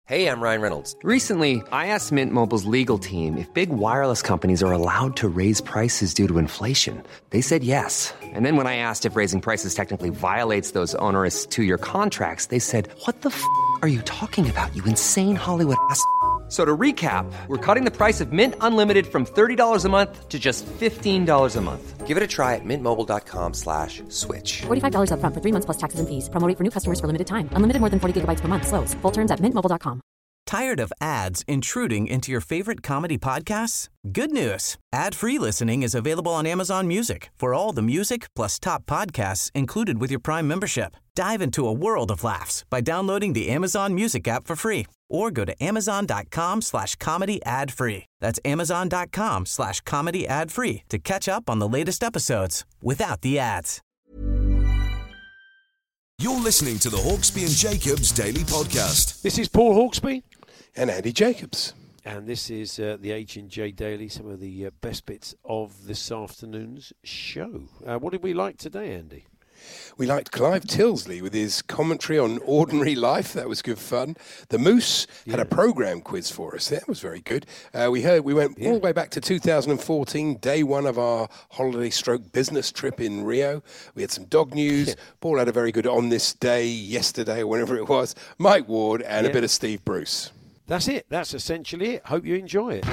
Hey, I'm Ryan Reynolds. Recently, I asked Mint Mobile's legal team if big wireless companies are allowed to raise prices due to inflation. They said yes. And then when I asked if raising prices technically violates those onerous two-year contracts, they said, "What the f*** are you talking about, you insane Hollywood ass?" So to recap, we're cutting the price of Mint Unlimited from $30 a month to just $15 a month. Give it a try at mintmobile.com/switch. $45 up front for 3 months plus taxes and fees. Promo rate for new customers for limited time. Unlimited more than 40 gigabytes per month. Slows full terms at mintmobile.com. Tired of ads intruding into your favorite comedy podcasts? Good news. Ad-free listening is available on Amazon Music for all the music plus top podcasts included with your Prime membership. Dive into a world of laughs by downloading the Amazon Music app for free or go to amazon.com/comedy ad-free. That's amazon.com/comedy ad-free to catch up on the latest episodes without the ads. You're listening to the Hawksby and Jacobs Daily Podcast. This is Paul Hawksby. And Andy Jacobs. And this is the H&J Daily, some of the best bits of this afternoon's show. What did we like today, Andy? We liked Clive Tilsley with his commentary on ordinary life. That was good fun. The Moose had a program quiz for us. That was very good. We went all the way back to 2014, day one of our holiday stroke business trip in Rio. We had some dog news. Paul had a very good On This Day yesterday or whenever it was. Mike Ward and a bit of Steve Bruce. That's it. That's essentially it. Hope you enjoy it.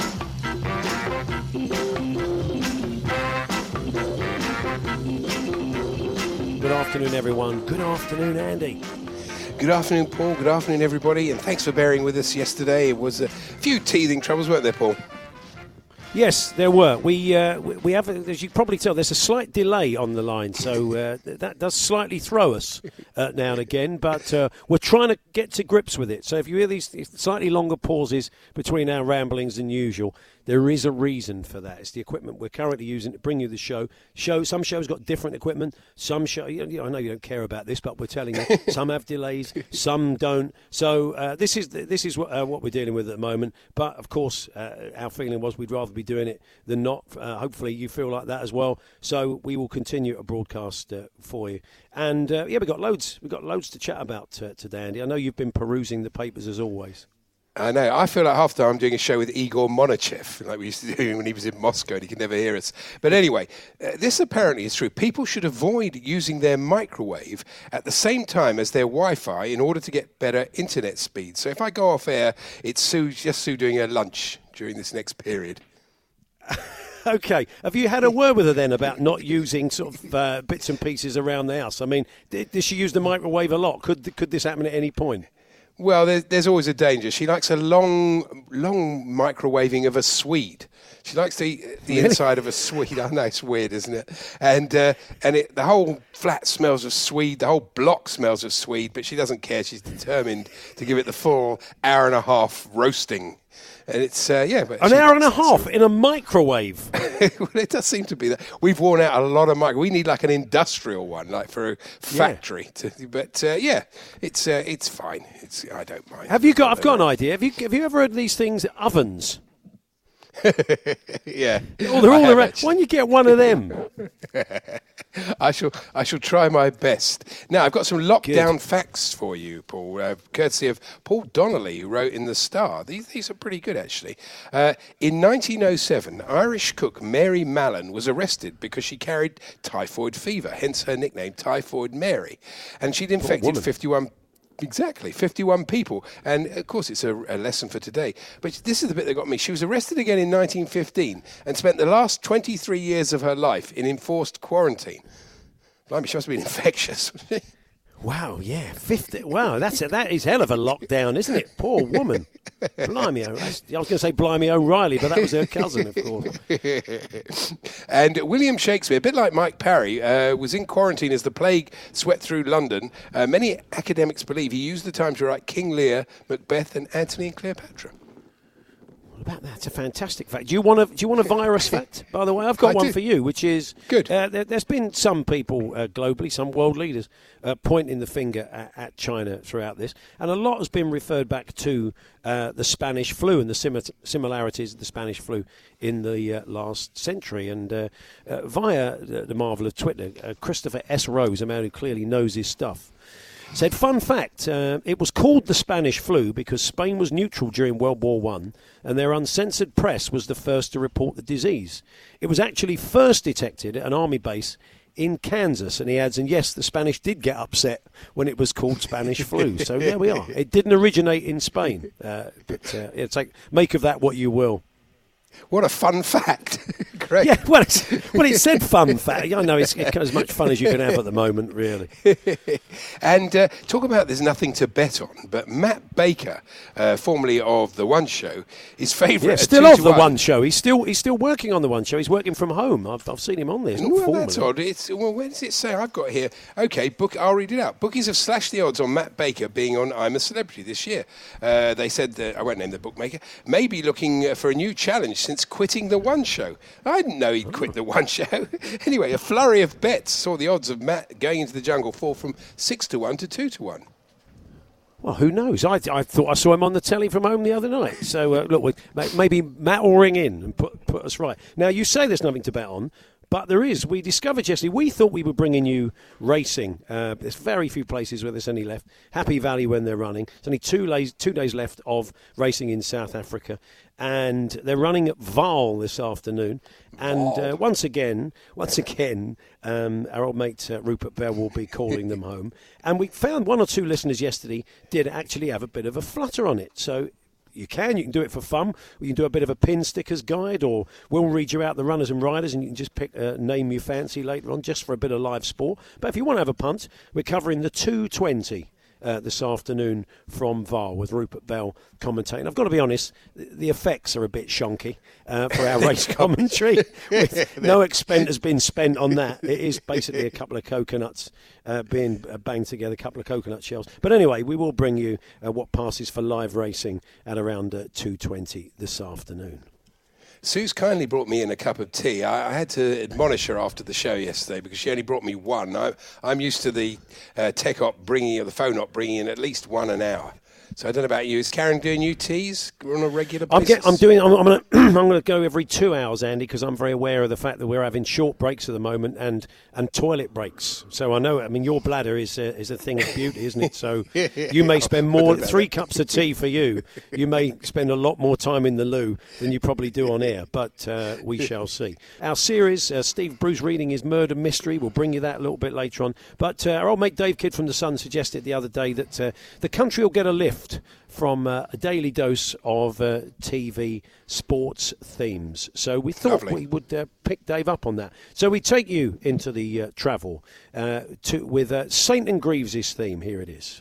Good afternoon, everyone. Good afternoon, Andy. Good afternoon, Paul. Good afternoon, everybody. And thanks for bearing with us yesterday. It was a few teething troubles, weren't there, Paul? Yes, there were. We have, as you can probably tell, there's a slight delay on the line, so that does slightly throw us now and again, but we're trying to get to grips with it. So if you hear these slightly longer pauses between our ramblings than usual, there is a reason for that. It's the equipment we're currently using to bring you the show. Some shows got different equipment. Some show, I know you don't care about this, but we're telling you, some have delays, some don't. So this is what we're dealing with at the moment. But of course, our feeling was we'd rather be doing it than not. Hopefully, you feel like that as well. So we will continue to broadcast for you. And we've got loads to chat about today, Andy. I know you've been perusing the papers as always. I know. I feel like half the time I'm doing a show with Igor Monachev, like we used to do when he was in Moscow and he could never hear us. But anyway, this apparently is true. People should avoid using their microwave at the same time as their Wi-Fi in order to get better internet speed. So if I go off air, it's Sue doing her lunch during this next period. Okay. Have you had a word with her then about not using sort of bits and pieces around the house? I mean, does she use the microwave a lot? Could this happen at any point? Well, there's always a danger. She likes a long microwaving of a Swede. She likes the inside of a Swede. I know, it's weird, isn't it? And the whole flat smells of Swede. The whole block smells of Swede, but she doesn't care. She's determined to give it the full hour and a half roasting. And it's, but an hour and a half in a microwave. Well, it does seem to be that. We've worn out a lot of microwaves. We need like an industrial one, like for a factory. It's fine. I don't mind. I've got an idea. Have you ever heard of these things, ovens? Yeah. Oh, they're all around. Why don't you get one of them? I shall try my best. Now, I've got some lockdown facts for you, Paul, courtesy of Paul Donnelly, who wrote in The Star. These are pretty good, actually. In 1907, Irish cook Mary Mallon was arrested because she carried typhoid fever, hence her nickname, Typhoid Mary. And she'd infected 51 people. And, of course, it's a lesson for today. But this is the bit that got me. She was arrested again in 1915 and spent the last 23 years of her life in enforced quarantine. Blimey, she must have been infectious. Wow, yeah, 50. Wow, that is hell of a lockdown, isn't it? Poor woman. Blimey, I was going to say Blimey O'Reilly, but that was her cousin, of course. And William Shakespeare, a bit like Mike Parry, was in quarantine as the plague swept through London. Many academics believe he used the time to write King Lear, Macbeth, and Antony and Cleopatra. What about that? It's a fantastic fact. Do you want a virus fact? By the way, I've got one for you, which is good. There's been some people globally, some world leaders, pointing the finger at China throughout this, and a lot has been referred back to the Spanish flu and the similarities of the Spanish flu in the last century. And via the marvel of Twitter, Christopher S. Rose, a man who clearly knows his stuff, said, fun fact, it was called the Spanish flu because Spain was neutral during World War I and their uncensored press was the first to report the disease. It was actually first detected at an army base in Kansas, and he adds, and yes, the Spanish did get upset when it was called Spanish flu. So there we are. It didn't originate in Spain, but it's like, make of that what you will. What a fun fact. Great. Yeah, well, it said fun fact. I know it's as much fun as you can have at the moment, really. And talk about there's nothing to bet on, but Matt Baker, formerly of The One Show, is favourite. Yeah, still of The One Show. He's still working on The One Show. He's working from home. I've seen him on there. That's odd. Where does it say? I've got here. Okay, I'll read it out. Bookies have slashed the odds on Matt Baker being on I'm a Celebrity this year. They said, I won't name the bookmaker, maybe looking for a new challenge since quitting The One Show. I didn't know he'd quit The One Show. Anyway, a flurry of bets saw the odds of Matt going into the jungle fall from 6-1 to 2-1. Well, who knows? I thought I saw him on the telly from home the other night. So, look, maybe Matt will ring in and put us right. Now, you say there's nothing to bet on, but there is. We discovered yesterday, we thought we were bringing you racing. There's very few places where there's any left. Happy Valley when they're running. There's only 2 days left of racing in South Africa. And they're running at Vaal this afternoon. And once again, our old mate Rupert Bell will be calling them home. And we found 1 or 2 listeners yesterday did actually have a bit of a flutter on it. So you can do it for fun. You can do a bit of a pin stickers guide, or we'll read you out the runners and riders, and you can just pick a name you fancy later on, just for a bit of live sport. But if you want to have a punt, we're covering the 2:20 this afternoon from Vaal with Rupert Bell commentating. I've got to be honest, the effects are a bit shonky for our race commentary. No expense has been spent on that. It is basically a couple of coconuts being banged together, a couple of coconut shells. But anyway, we will bring you what passes for live racing at around 2:20 this afternoon. Sue's kindly brought me in a cup of tea. I had to admonish her after the show yesterday because she only brought me one. I'm used to the tech op bringing, or the phone op bringing in at least one an hour. So I don't know about you. Is Karen doing you teas on a regular basis? I'm going to go every 2 hours, Andy, because I'm very aware of the fact that we're having short breaks at the moment and toilet breaks. So I know. I mean, your bladder is a thing of beauty, isn't it? So you may spend more 3 cups of tea for you. You may spend a lot more time in the loo than you probably do on air. But we shall see. Our series, Steve Bruce reading his murder mystery. We'll bring you that a little bit later on. But our old mate Dave Kidd from The Sun suggested the other day that the country will get a lift from a daily dose of TV sports themes. So we thought we would pick Dave up on that. So we take you into the travel with St and Greaves' theme. Here it is.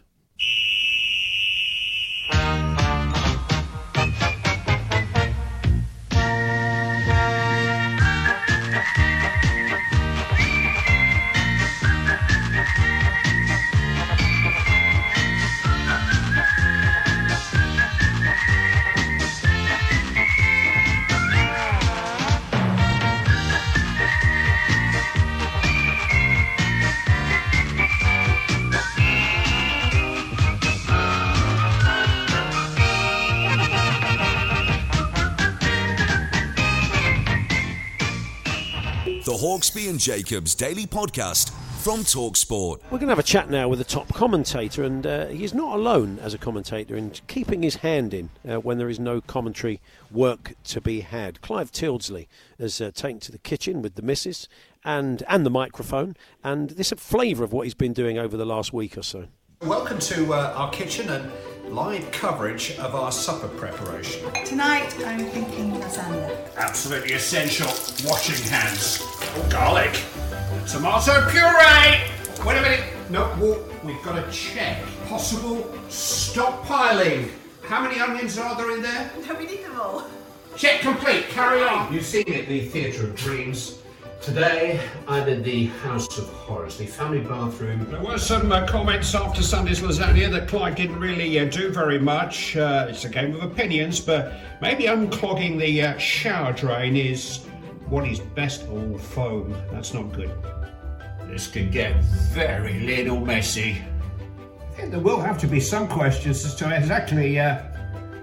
The Hawksbee and Jacobs Daily Podcast from TalkSport. We're going to have a chat now with the top commentator, and he's not alone as a commentator in keeping his hand in when there is no commentary work to be had. Clive Tildesley has taken to the kitchen with the missus and the microphone, and this is a flavour of what he's been doing over the last week or so. Welcome to our kitchen and live coverage of our supper preparation. Tonight I'm thinking lasagna. Absolutely essential. Washing hands. Oh, garlic. Tomato puree. Wait a minute. No, we've got to check. Possible stockpiling. How many onions are there in there? No, we need them all. Check complete. Carry on. You've seen it, the Theatre of Dreams. Today, I'm in the House of Horrors, the family bathroom. There were some comments after Sunday's lasagna that Clyde didn't really do very much. It's a game of opinions, but maybe unclogging the shower drain is what is best. Oh, foam. That's not good. This can get very little messy. I think there will have to be some questions as to exactly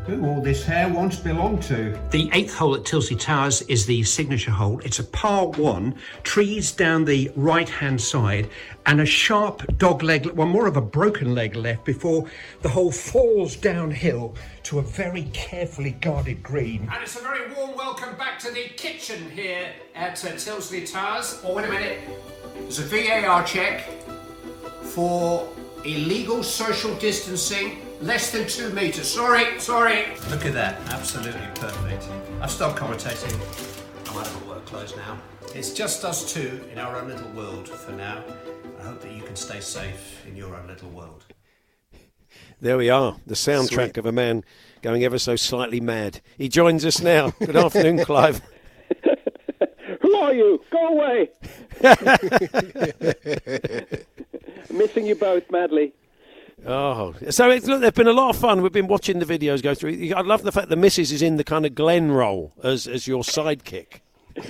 who all this hair once belonged to. The 8th hole at Tilsley Towers is the signature hole. It's a par 1, trees down the right-hand side, and a sharp dog leg, well, more of a broken leg left before the hole falls downhill to a very carefully guarded green. And it's a very warm welcome back to the kitchen here at Tilsley Towers. Oh, wait a minute. There's a VAR check for illegal social distancing. Less than 2 metres. Sorry. Look at that. Absolutely perfect. I've stopped commentating. I'm out of work clothes now. It's just us two in our own little world for now. I hope that you can stay safe in your own little world. There we are. The soundtrack of a man going ever so slightly mad. He joins us now. Good afternoon, Clive. Who are you? Go away. Missing you both madly. Oh, so look, there've been a lot of fun. We've been watching the videos go through. I love the fact the missus is in the kind of Glenn role as your sidekick.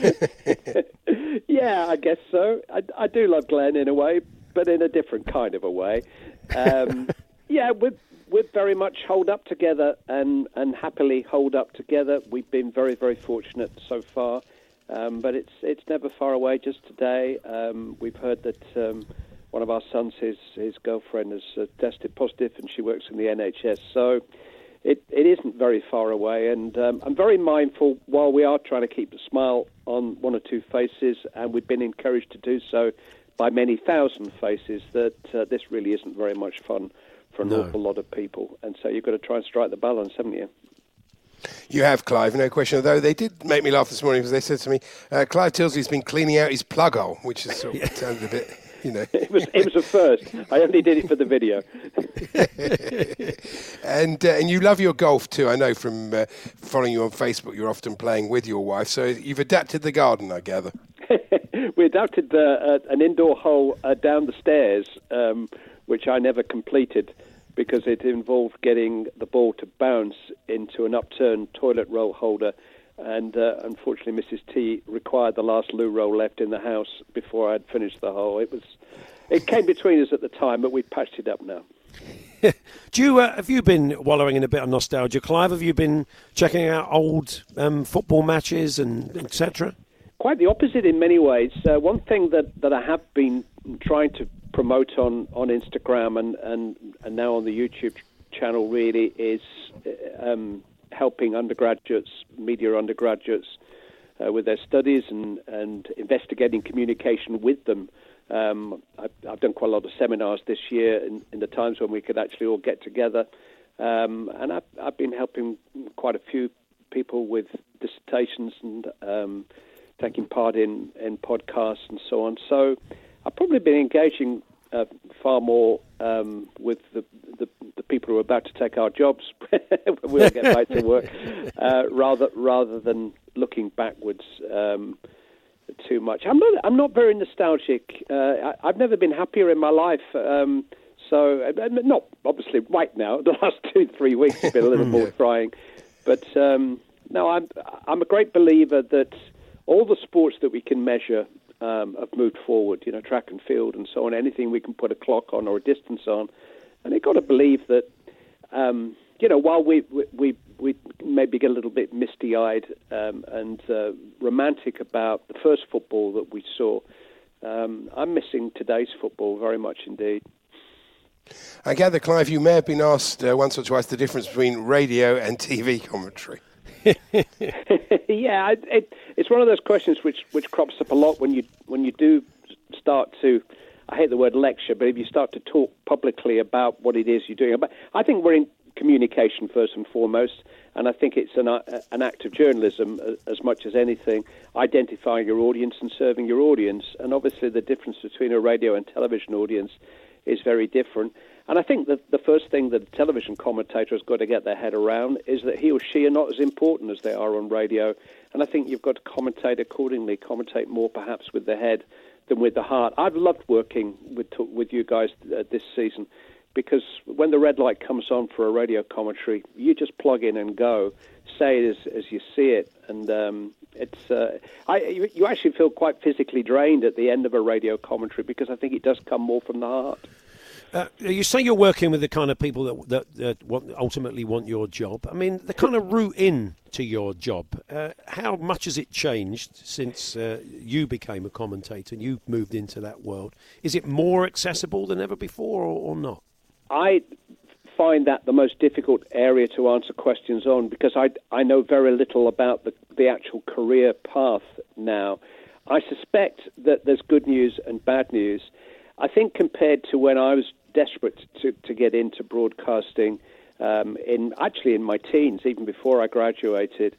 Yeah, I guess so. I do love Glenn in a way, but in a different kind of a way. Yeah, we're very much holed up together and happily holed up together. We've been very, very fortunate so far, but it's never far away. Just today, we've heard that one of our sons, his girlfriend, has tested positive, and she works in the NHS. So it isn't very far away, and I'm very mindful while we are trying to keep a smile on one or two faces, and we've been encouraged to do so by many thousand faces, that this really isn't very much fun for an awful lot of people. And so you've got to try and strike the balance, haven't you? You have, Clive, no question. Though they did make me laugh this morning because they said to me, Clive Tilsley's been cleaning out his plug hole, which is sort of sounded a bit... You know. It was a first. I only did it for the video. And you love your golf too. I know from following you on Facebook, you're often playing with your wife. So you've adapted the garden, I gather. We adapted an indoor hole down the stairs, which I never completed because it involved getting the ball to bounce into an upturned toilet roll holder. And unfortunately, Mrs. T required the last loo roll left in the house before I'd finished the hole. It came between us at the time, but we've patched it up now. Have you been wallowing in a bit of nostalgia, Clive? Have you been checking out old football matches and etc.? Quite the opposite in many ways. One thing that I have been trying to promote on Instagram and now on the YouTube channel really is helping undergraduates, media undergraduates, with their studies and investigating communication with them. I've done quite a lot of seminars this year in the times when we could actually all get together, and I've been helping quite a few people with dissertations and taking part in podcasts and so on. So I've probably been engaging far more with the people who are about to take our jobs when we'll get back to work, rather than looking backwards too much. I'm not very nostalgic. I've never been happier in my life. So not obviously right now. The last 2-3 weeks have been a little more trying, but no, I'm a great believer that all the sports that we can measure have moved forward, track and field and so on, anything we can put a clock on or a distance on. And you've got to believe that, while we maybe get a little bit misty-eyed and romantic about the first football that we saw, I'm missing today's football very much indeed. I gather, Clive, you may have been asked once or twice the difference between radio and TV commentary. Yeah, it's one of those questions which crops up a lot when you do start to, I hate the word lecture, but if you start to talk publicly about what it is you're doing. But I think we're in communication first and foremost, and I think it's an act of journalism as much as anything, identifying your audience and serving your audience. And obviously the difference between a radio and television audience is very different. And I think that the first thing that a television commentator has got to get their head around is that he or she are not as important as they are on radio. And I think you've got to commentate accordingly, commentate more perhaps with the head than with the heart. I've loved working with you guys this season because when the red light comes on for a radio commentary, you just plug in and go, say it as you see it. And you actually feel quite physically drained at the end of a radio commentary because I think it does come more from the heart. You say you're working with the kind of people that ultimately want your job. I mean, the kind of route in to your job, how much has it changed since you became a commentator and you moved into that world? Is it more accessible than ever before or not? I find that the most difficult area to answer questions on, because I know very little about the actual career path now. I suspect that there's good news and bad news. I think compared to when I was desperate to get into broadcasting, in my teens, even before I graduated,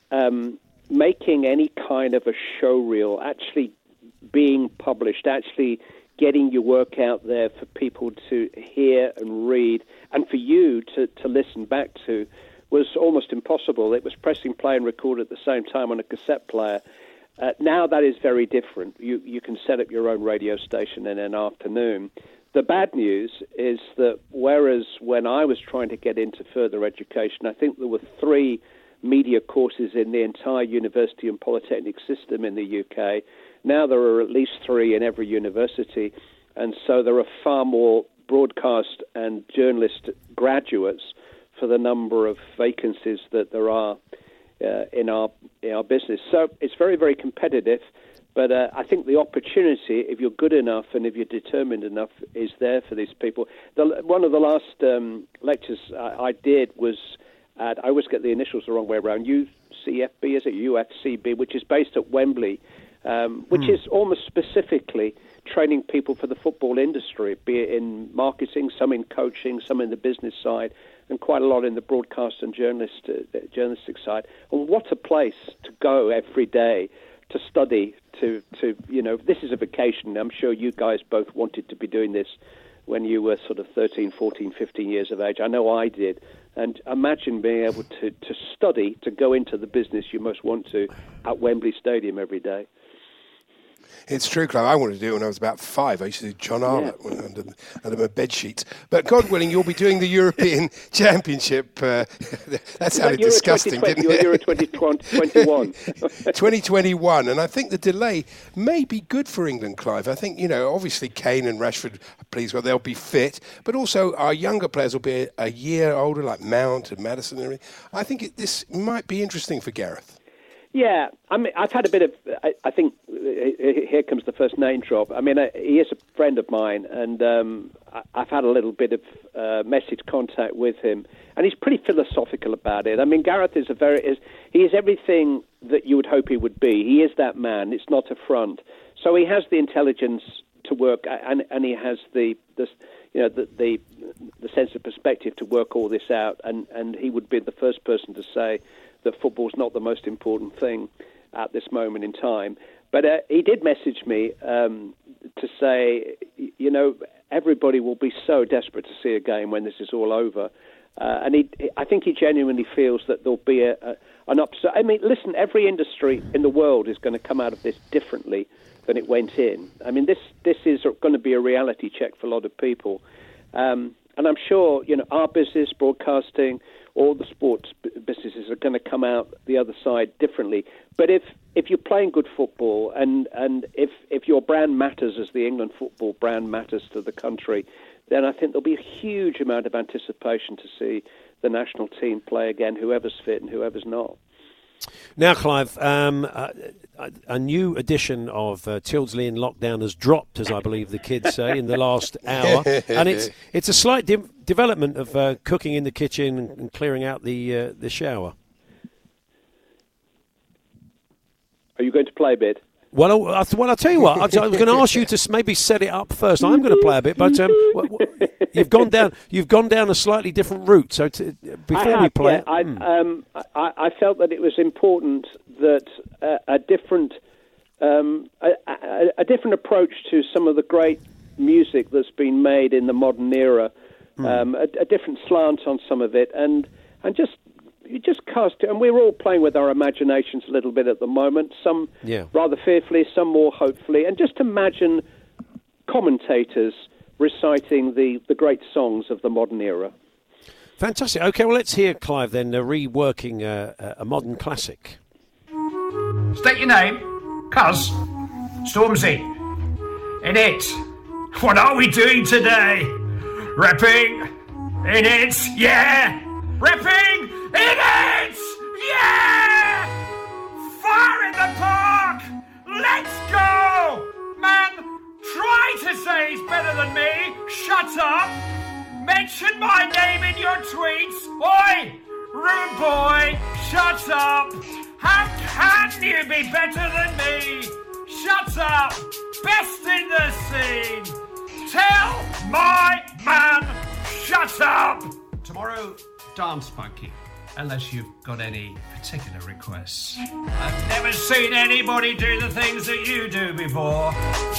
making any kind of a show reel, actually being published, actually getting your work out there for people to hear and read, and for you to listen back to, was almost impossible. It was pressing play and record at the same time on a cassette player. Now that is very different. You can set up your own radio station in an afternoon. The bad news is that whereas when I was trying to get into further education, I think there were 3 media courses in the entire university and polytechnic system in the UK. Now there are at least 3 in every university, and so there are far more broadcast and journalist graduates for the number of vacancies that there are in our business. So it's very, very competitive, but I think the opportunity, if you're good enough and if you're determined enough, is there for these people. One of the last lectures I did was at, I always get the initials the wrong way around, UCFB, is it? UFCB, which is based at Wembley, which is almost specifically training people for the football industry, be it in marketing, some in coaching, some in the business side, and quite a lot in the broadcast and journalistic side. And what a place to go every day to study, to this is a vacation. I'm sure you guys both wanted to be doing this when you were sort of 13, 14, 15 years of age. I know I did. And imagine being able to study, to go into the business you most want to at Wembley Stadium every day. It's true, Clive. I wanted to do it when I was about 5. I used to do John Arlott under my bed sheets. But God willing, you'll be doing the European Championship. That sounded disgusting, didn't it? Euro 2021. 2021. And I think the delay may be good for England, Clive. I think, obviously Kane and Rashford, please, they'll be fit. But also our younger players will be a year older, like Mount and Maddison and everything. I think this might be interesting for Gareth. Yeah, I mean, I've had a bit of, I think, here comes the first name drop. I mean, he is a friend of mine, and I've had a little bit of message contact with him, and he's pretty philosophical about it. I mean, Gareth is he is everything that you would hope he would be. He is that man. It's not a front. So he has the intelligence to work, and he has the sense of perspective to work all this out, and he would be the first person to say that football's not the most important thing at this moment in time. But he did message me to say, everybody will be so desperate to see a game when this is all over. And I think he genuinely feels that there'll be an upset. I mean, listen, every industry in the world is going to come out of this differently than it went in. I mean, this is going to be a reality check for a lot of people. And I'm sure, our business, broadcasting, all the sports businesses are going to come out the other side differently. But if you're playing good football and if your brand matters as the England football brand matters to the country, then I think there'll be a huge amount of anticipation to see the national team play again, whoever's fit and whoever's not. Now, Clive, a new edition of Tyldesley in Lockdown has dropped, as I believe the kids say, in the last hour. And it's a slight development of cooking in the kitchen and clearing out the shower. Are you going to play a bit? Well, I'll tell you what. I was going to ask you to maybe set it up first. I'm going to play a bit, but you've gone down a slightly different route. So before we play, I felt that it was important that a different approach to some of the great music that's been made in the modern era, a different slant on some of it, and just cast it. And we're all playing with our imaginations a little bit at the moment, some rather fearfully, some more hopefully, and just imagine commentators reciting the great songs of the modern era. Fantastic. Okay, well, let's hear Clive then reworking a modern classic. State your name. Cuz. Stormzy. In it. What are we doing today? Repping in it, yeah! Repping in it, yeah! Fire in the park! Let's go! Man, try to say he's better than me. Shut up! Mention my name in your tweets. Oi! Rude boy, shut up! How can you be better than me? Shut up! Best in the scene! Tell my man, shut up! Tomorrow, dance monkey, unless you've got any particular requests. I've never seen anybody do the things that you do before.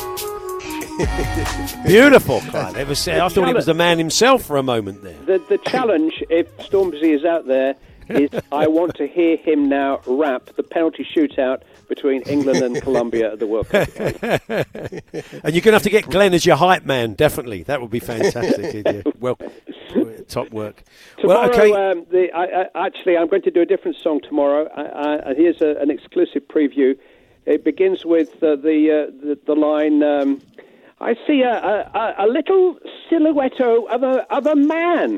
Beautiful, Clive. I thought he was the man himself for a moment there. The challenge, if Stormzy is out there, is I want to hear him now rap the penalty shootout between England and Colombia at the World Cup. And you're going to have to get Glenn as your hype man, definitely. That would be fantastic. Well, top work. Tomorrow, well, okay. Actually, I'm going to do a different song tomorrow. Here's an exclusive preview. It begins with the line, I see a little silhouette of a man.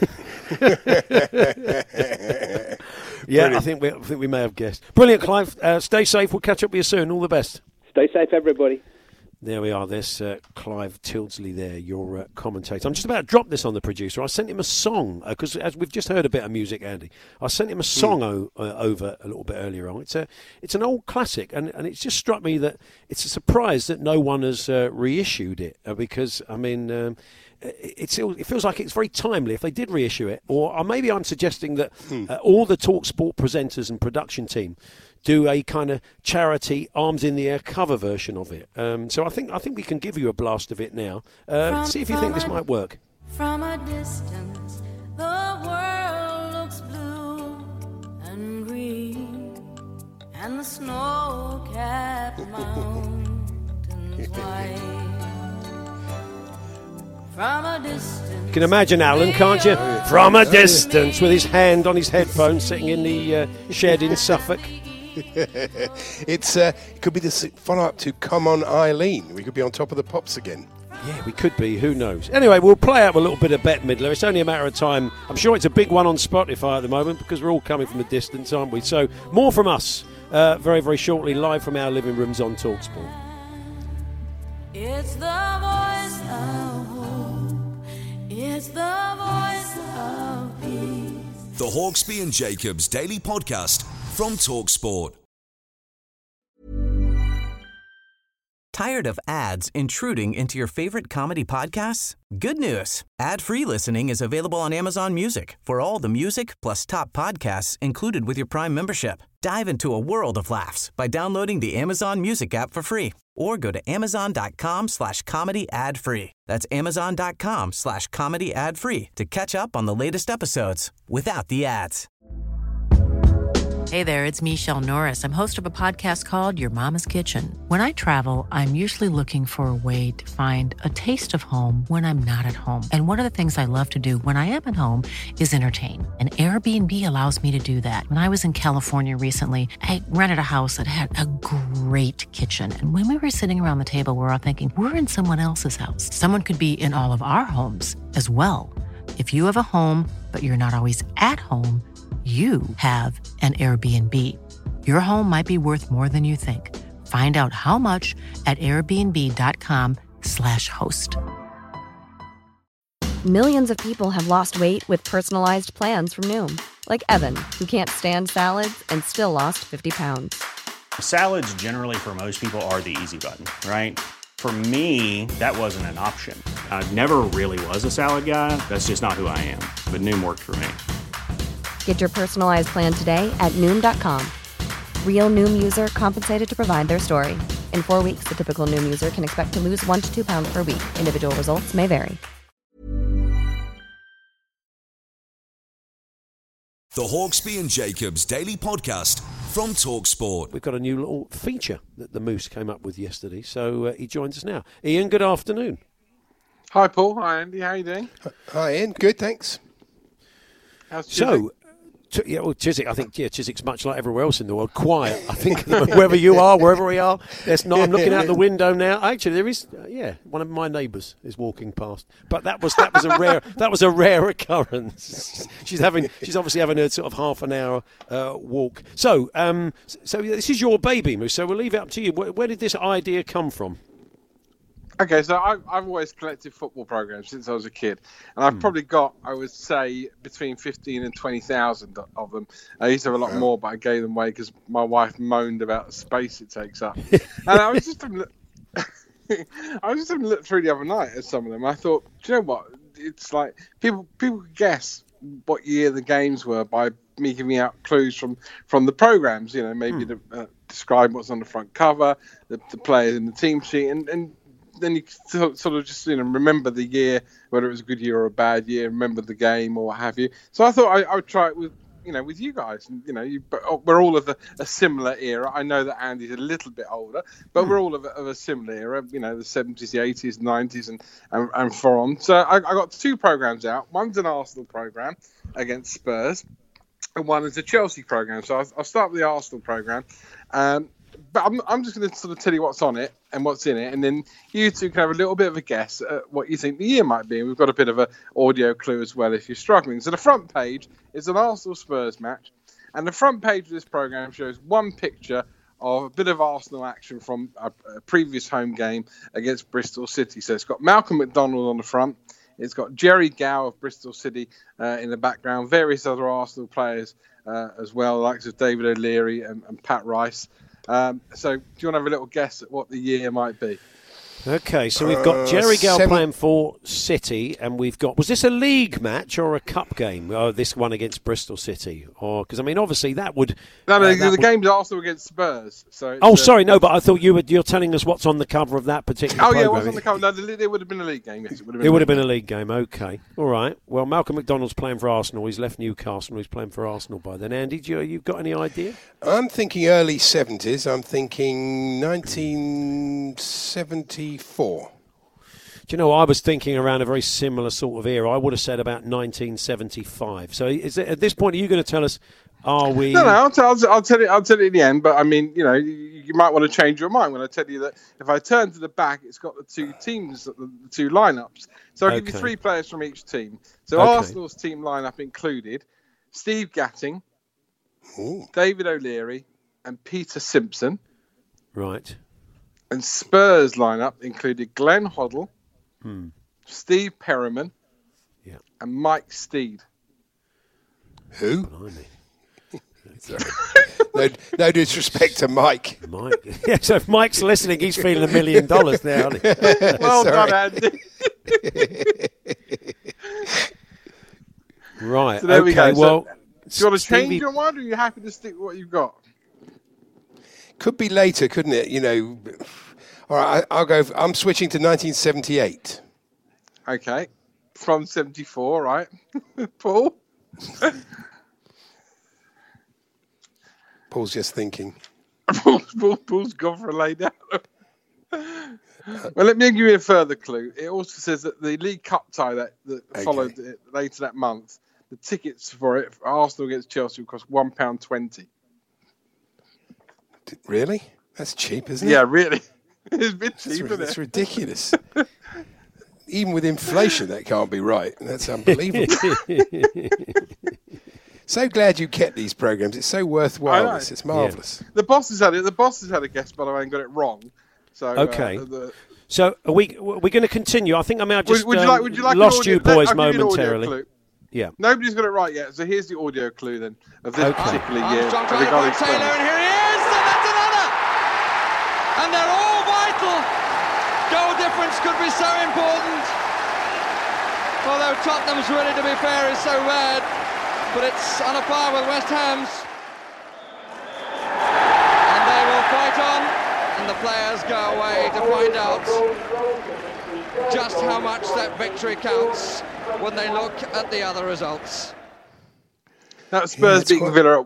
Yeah, I think we may have guessed. Brilliant, Clive. Stay safe. We'll catch up with you soon. All the best. Stay safe, everybody. There we are. There's Clive Tildesley there, your commentator. I'm just about to drop this on the producer. I sent him a song, because as we've just heard a bit of music, Andy, I sent him a song over a little bit earlier on. It's an old classic, and it's just struck me that it's a surprise that no one has reissued it, because, I mean... It feels like it's very timely if they did reissue it, or maybe I'm suggesting that all the TalkSport presenters and production team do a kind of charity arms in the air cover version of it. So I think we can give you a blast of it now. See if you think this might work. From a distance, the world looks blue and green, and the snow-capped mountains white. From a distance. You can imagine Alan, can't you? From a distance, with his hand on his headphones, sitting in the shed in Suffolk. It could be the follow-up to Come On Eileen. We could be on top of the pops again. Yeah, we could be. Who knows? Anyway, we'll play out a little bit of Bette Midler. It's only a matter of time. I'm sure it's a big one on Spotify at the moment, because we're all coming from a distance, aren't we? So more from us very, very shortly, live from our living rooms on TalkSport. It's the voice of hope. It's the voice of peace. The Hawksby and Jacobs Daily Podcast from TalkSport. Tired of ads intruding into your favorite comedy podcasts? Good news. Ad-free listening is available on Amazon Music for all the music plus top podcasts included with your Prime membership. Dive into a world of laughs by downloading the Amazon Music app for free or go to amazon.com/comedy ad-free. That's amazon.com/comedy ad-free to catch up on the latest episodes without the ads. Hey there, it's Michelle Norris. I'm host of a podcast called Your Mama's Kitchen. When I travel, I'm usually looking for a way to find a taste of home when I'm not at home. And one of the things I love to do when I am at home is entertain. And Airbnb allows me to do that. When I was in California recently, I rented a house that had a great kitchen. And when we were sitting around the table, we were all thinking, we're in someone else's house. Someone could be in all of our homes as well. If you have a home, but you're not always at home, you have an Airbnb. Your home might be worth more than you think. Find out how much at airbnb.com/host. Millions of people have lost weight with personalized plans from Noom. Like Evan, who can't stand salads and still lost 50 pounds. Salads generally for most people are the easy button, right? For me, that wasn't an option. I never really was a salad guy. That's just not who I am. But Noom worked for me. Get your personalized plan today at Noom.com. Real Noom user compensated to provide their story. In 4 weeks, the typical Noom user can expect to lose 1 to 2 pounds per week. Individual results may vary. The Hawksby and Jacobs Daily Podcast from TalkSport. We've got a new little feature that the Moose came up with yesterday, so he joins us now. Ian, good afternoon. Hi, Paul. Hi, Andy. How are you doing? Hi, Ian. Good, thanks. So, Chiswick, I think, Chiswick's much like everywhere else in the world, quiet. I think wherever you are, wherever we are, there's not. I'm looking out the window now. Actually, there is. One of my neighbours is walking past, but that was a rare occurrence. She's obviously having a sort of half an hour walk. So this is your baby, Moose. So we'll leave it up to you. Where did this idea come from? Okay, so I've always collected football programs since I was a kid, and I've probably got, I would say, between 15 and 20,000 of them. I used to have a lot more, but I gave them away because my wife moaned about the space it takes up. And I was just having a look through the other night at some of them. I thought, do you know what? It's like people could guess what year the games were by me giving out clues from the programs. You know, maybe describe what's on the front cover, the players in the team sheet, and then you sort of just remember the year, whether it was a good year or a bad year, remember the game or what have you. So I thought I would try it with you guys. We're all of a similar era. I know that Andy's a little bit older, but we're all of a similar era. The 70s, the 80s, 90s, and for on. So I got two programs out. One's an Arsenal program against Spurs, and one is a Chelsea program. So I'll start with the Arsenal program. But I'm just going to sort of tell you what's on it and what's in it, and then you two can have a little bit of a guess at what you think the year might be. And we've got a bit of an audio clue as well if you're struggling. So the front page is an Arsenal-Spurs match, and the front page of this programme shows one picture of a bit of Arsenal action from a previous home game against Bristol City. So it's got Malcolm McDonald on the front. It's got Jerry Gow of Bristol City in the background, various other Arsenal players as well, like David O'Leary and Pat Rice. So do you want to have a little guess at what the year might be? Okay, so we've got Jerry Gale playing for City, and we've got... Was this a league match or a cup game? This one against Bristol City? Or because, obviously that would... No, the game's Arsenal against Spurs. So but I thought you're telling us what's on the cover of that particular programme. What's on the cover? No, it would have been a league game, yes. It would have been a league game, okay. All right. Well, Malcolm McDonald's playing for Arsenal. He's left Newcastle, he's playing for Arsenal by then. Andy, you've got any idea? I'm thinking early 70s. I'm thinking 1974. Do you know, I was thinking around a very similar sort of era. I would have said about 1975. So at this point, are you going to tell us, are we... No, I'll tell you at the end, but you might want to change your mind when I tell you that if I turn to the back, it's got the two teams, the two lineups. So I'll give you three players from each team. So Arsenal's team lineup included Steve Gatting, David O'Leary, and Peter Simpson. Right. And Spurs lineup included Glenn Hoddle, Steve Perryman, and Mike Steed. Who? No disrespect to Mike. Yeah, so if Mike's listening, he's feeling $1 million now, aren't he? Well done, Andy. Right. So there we go. Well, do you want to change your mind, or are you happy to stick with what you've got? Could be later, couldn't it? All right, I'm switching to 1978. Okay. From 74, right? Paul? Paul's just thinking. Paul's gone for a lay down. Well, let me give you a further clue. It also says that the League Cup tie that followed it later that month, the tickets for it, for Arsenal against Chelsea, would cost £1.20. Really? That's cheap, isn't it? Yeah, really. It's a bit cheap, isn't it? It's ridiculous. Even with inflation, that can't be right. That's unbelievable. So glad you kept these programs. It's so worthwhile. It's marvellous. Yeah. The boss has had it. The boss has had a guess, by the way, and got it wrong. So okay. So are we going to continue? I think I may have just would you like lost you boys momentarily. Yeah. Nobody's got it right yet. So here's the audio clue then of this particular year. Taylor, and here he is, and that's another. And they're all vital. Goal difference could be so important. Although Tottenham's really, to be fair, is so bad. But it's on a par with West Ham's. And they will fight on, and the players go away to find out just how much that victory counts when they look at the other results. That was Spurs beating Villa.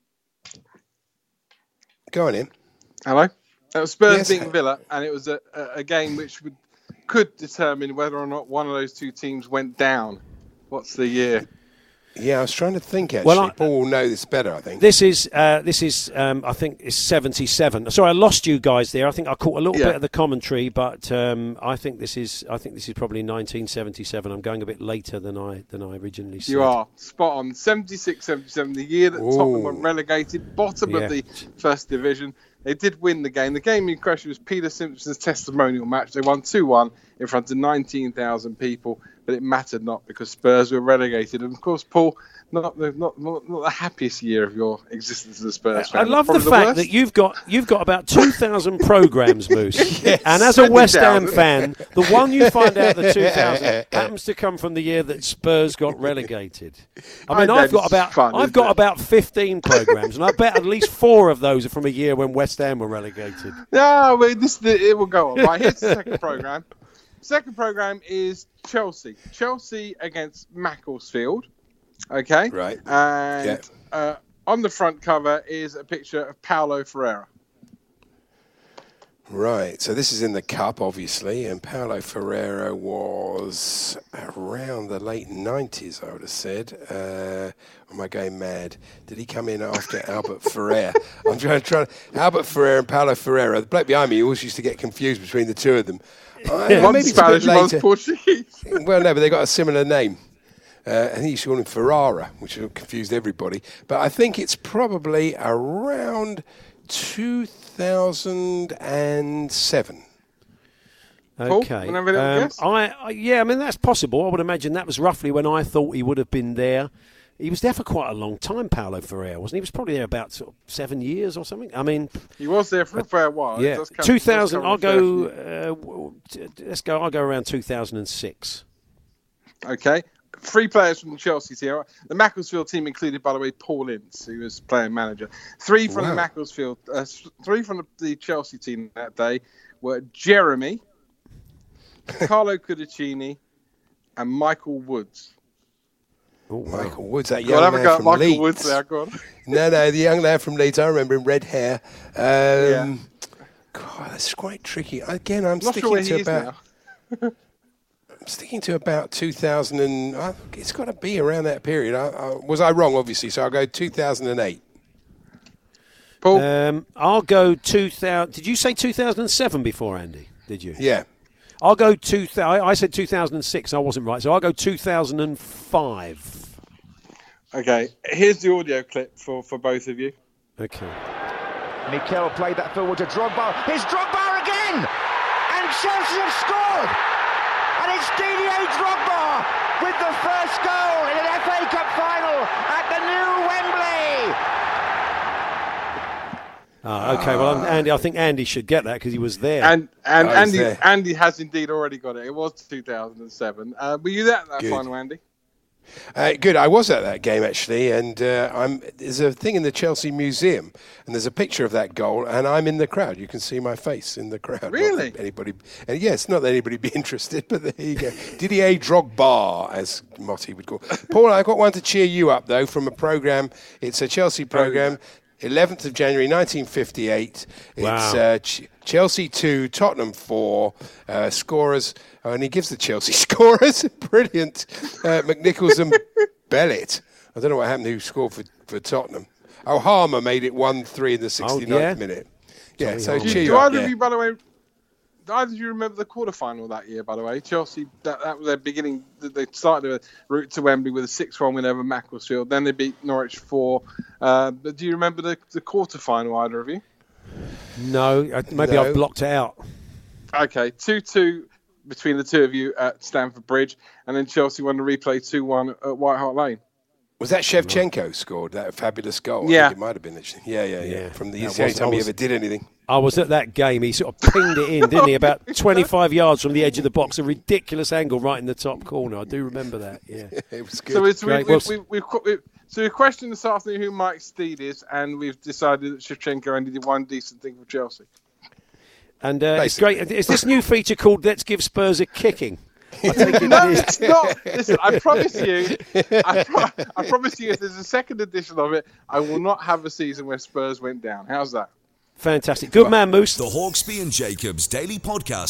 Go on in. Hello? That was Spurs beating Villa, and it was a game which could determine whether or not one of those two teams went down. What's the year? Yeah, I was trying to think, actually. Well, Paul will know this better, I think. This is I think, it's 77. Sorry, I lost you guys there. I think I caught a little bit of the commentary, but I think this is probably 1977. I'm going a bit later than I originally said. You are spot on. 76-77, the year that Tottenham were relegated, bottom of the First Division. They did win the game. The game in question was Peter Simpson's testimonial match. They won 2-1 in front of 19,000 people, but it mattered not because Spurs were relegated. And of course, Paul, not the happiest year of your existence as a Spurs fan. I love the fact that you've got about 2,000 programmes, Moose. Yes, and as a West Ham fan, the one you find out the 2,000 happens to come from the year that Spurs got relegated. I mean, I've got about 15 programmes, and I bet at least 4 of those are from a year when West Ham were relegated. No, it will go on. Right, here's the second programme. Second programme is Chelsea. Chelsea against Macclesfield. Okay. Right. And on the front cover is a picture of Paulo Ferreira. Right. So this is in the Cup, obviously, and Paulo Ferreira was around the late 90s, I would have said. Am I going mad? Did he come in after Albert Ferreira? I'm trying to... Albert Ferreira and Paulo Ferreira. The bloke behind me always used to get confused between the two of them. One's Spanish, one's Portuguese. Well, no, but they got a similar name. I think you should call him Ferrara, which confused everybody. But I think it's probably around 2007. Okay. I mean, that's possible. I would imagine that was roughly when I thought he would have been there. He was there for quite a long time, Paulo Ferreira, wasn't he? He was probably there about sort of 7 years or something. I mean, he was there for a fair while. Yeah, 2000. I'll go. Let's go. I'll go around 2006. Okay. 3 players from the Chelsea team. The Macclesfield team included, by the way, Paul Ince, who was player manager. 3 from the Macclesfield, 3 from the Chelsea team that day were Jeremy, Carlo Cudicini, and Michael Woods. Oh, Michael Woods, that young man from Michael Leeds. Woods there, go on. No, the young lad from Leeds. I remember him, red hair. God, that's quite tricky. Again, I'm sticking to about. I'm sticking to about 2000 and it's got to be around that period. Was I wrong? Obviously, so I'll go 2008. Paul, I'll go 2000. Did you say 2007 before, Andy? Did you? Yeah. I'll go 2000. I said 2006. I wasn't right, so I'll go 2005. Okay, here's the audio clip for both of you. Okay. Mikel played that forward to Drogba. Here's Drogba again! And Chelsea have scored! And it's Didier Drogba with the first goal in an FA Cup final at the new Wembley. Okay, well, Andy. I think Andy should get that because he was there. And Andy has indeed already got it. It was 2007. Were you there at that final, Andy? Good. I was at that game, actually, and there's a thing in the Chelsea Museum, and there's a picture of that goal, and I'm in the crowd. You can see my face in the crowd. Really? Anybody? And yes, not that anybody would be interested, but there you go. Didier Drogba, as Motti would call it. Paul, I've got one to cheer you up, though, from a programme. It's a Chelsea programme, 11th of January, 1958. Wow. It's Chelsea 2, Tottenham 4, scorers... Oh, and he gives the Chelsea scorers. Brilliant. McNichols and Bellet. I don't know what happened who scored for Tottenham. Oh, Harmer made it 1-3 in the 69th minute. Yeah, so cheer you up. Do either of you remember the quarterfinal that year, by the way? Chelsea, that was their beginning. They started a route to Wembley with a 6-1 win over Macclesfield. Then they beat Norwich 4. But do you remember the quarterfinal, either of you? No, maybe I've blocked it out. Okay, 2-2 between the two of you at Stamford Bridge, and then Chelsea won the replay 2-1 at White Hart Lane. Was that Shevchenko scored that fabulous goal? Yeah. I think it might have been. Yeah. From the only time he ever did anything. I was at that game. He sort of pinged it in, didn't he? About 25 yards from the edge of the box, a ridiculous angle right in the top corner. I do remember that. Yeah, it was good. So we've questioned this afternoon who Mike Steed is, and we've decided that Shevchenko only did one decent thing for Chelsea. And it's great. Is this new feature called "Let's Give Spurs a Kicking"? No, it's not. Listen, I promise you. I promise you, if there's a second edition of it, I will not have a season where Spurs went down. How's that? Fantastic. Good man, Moose. The Hawksbee and Jacobs Daily Podcast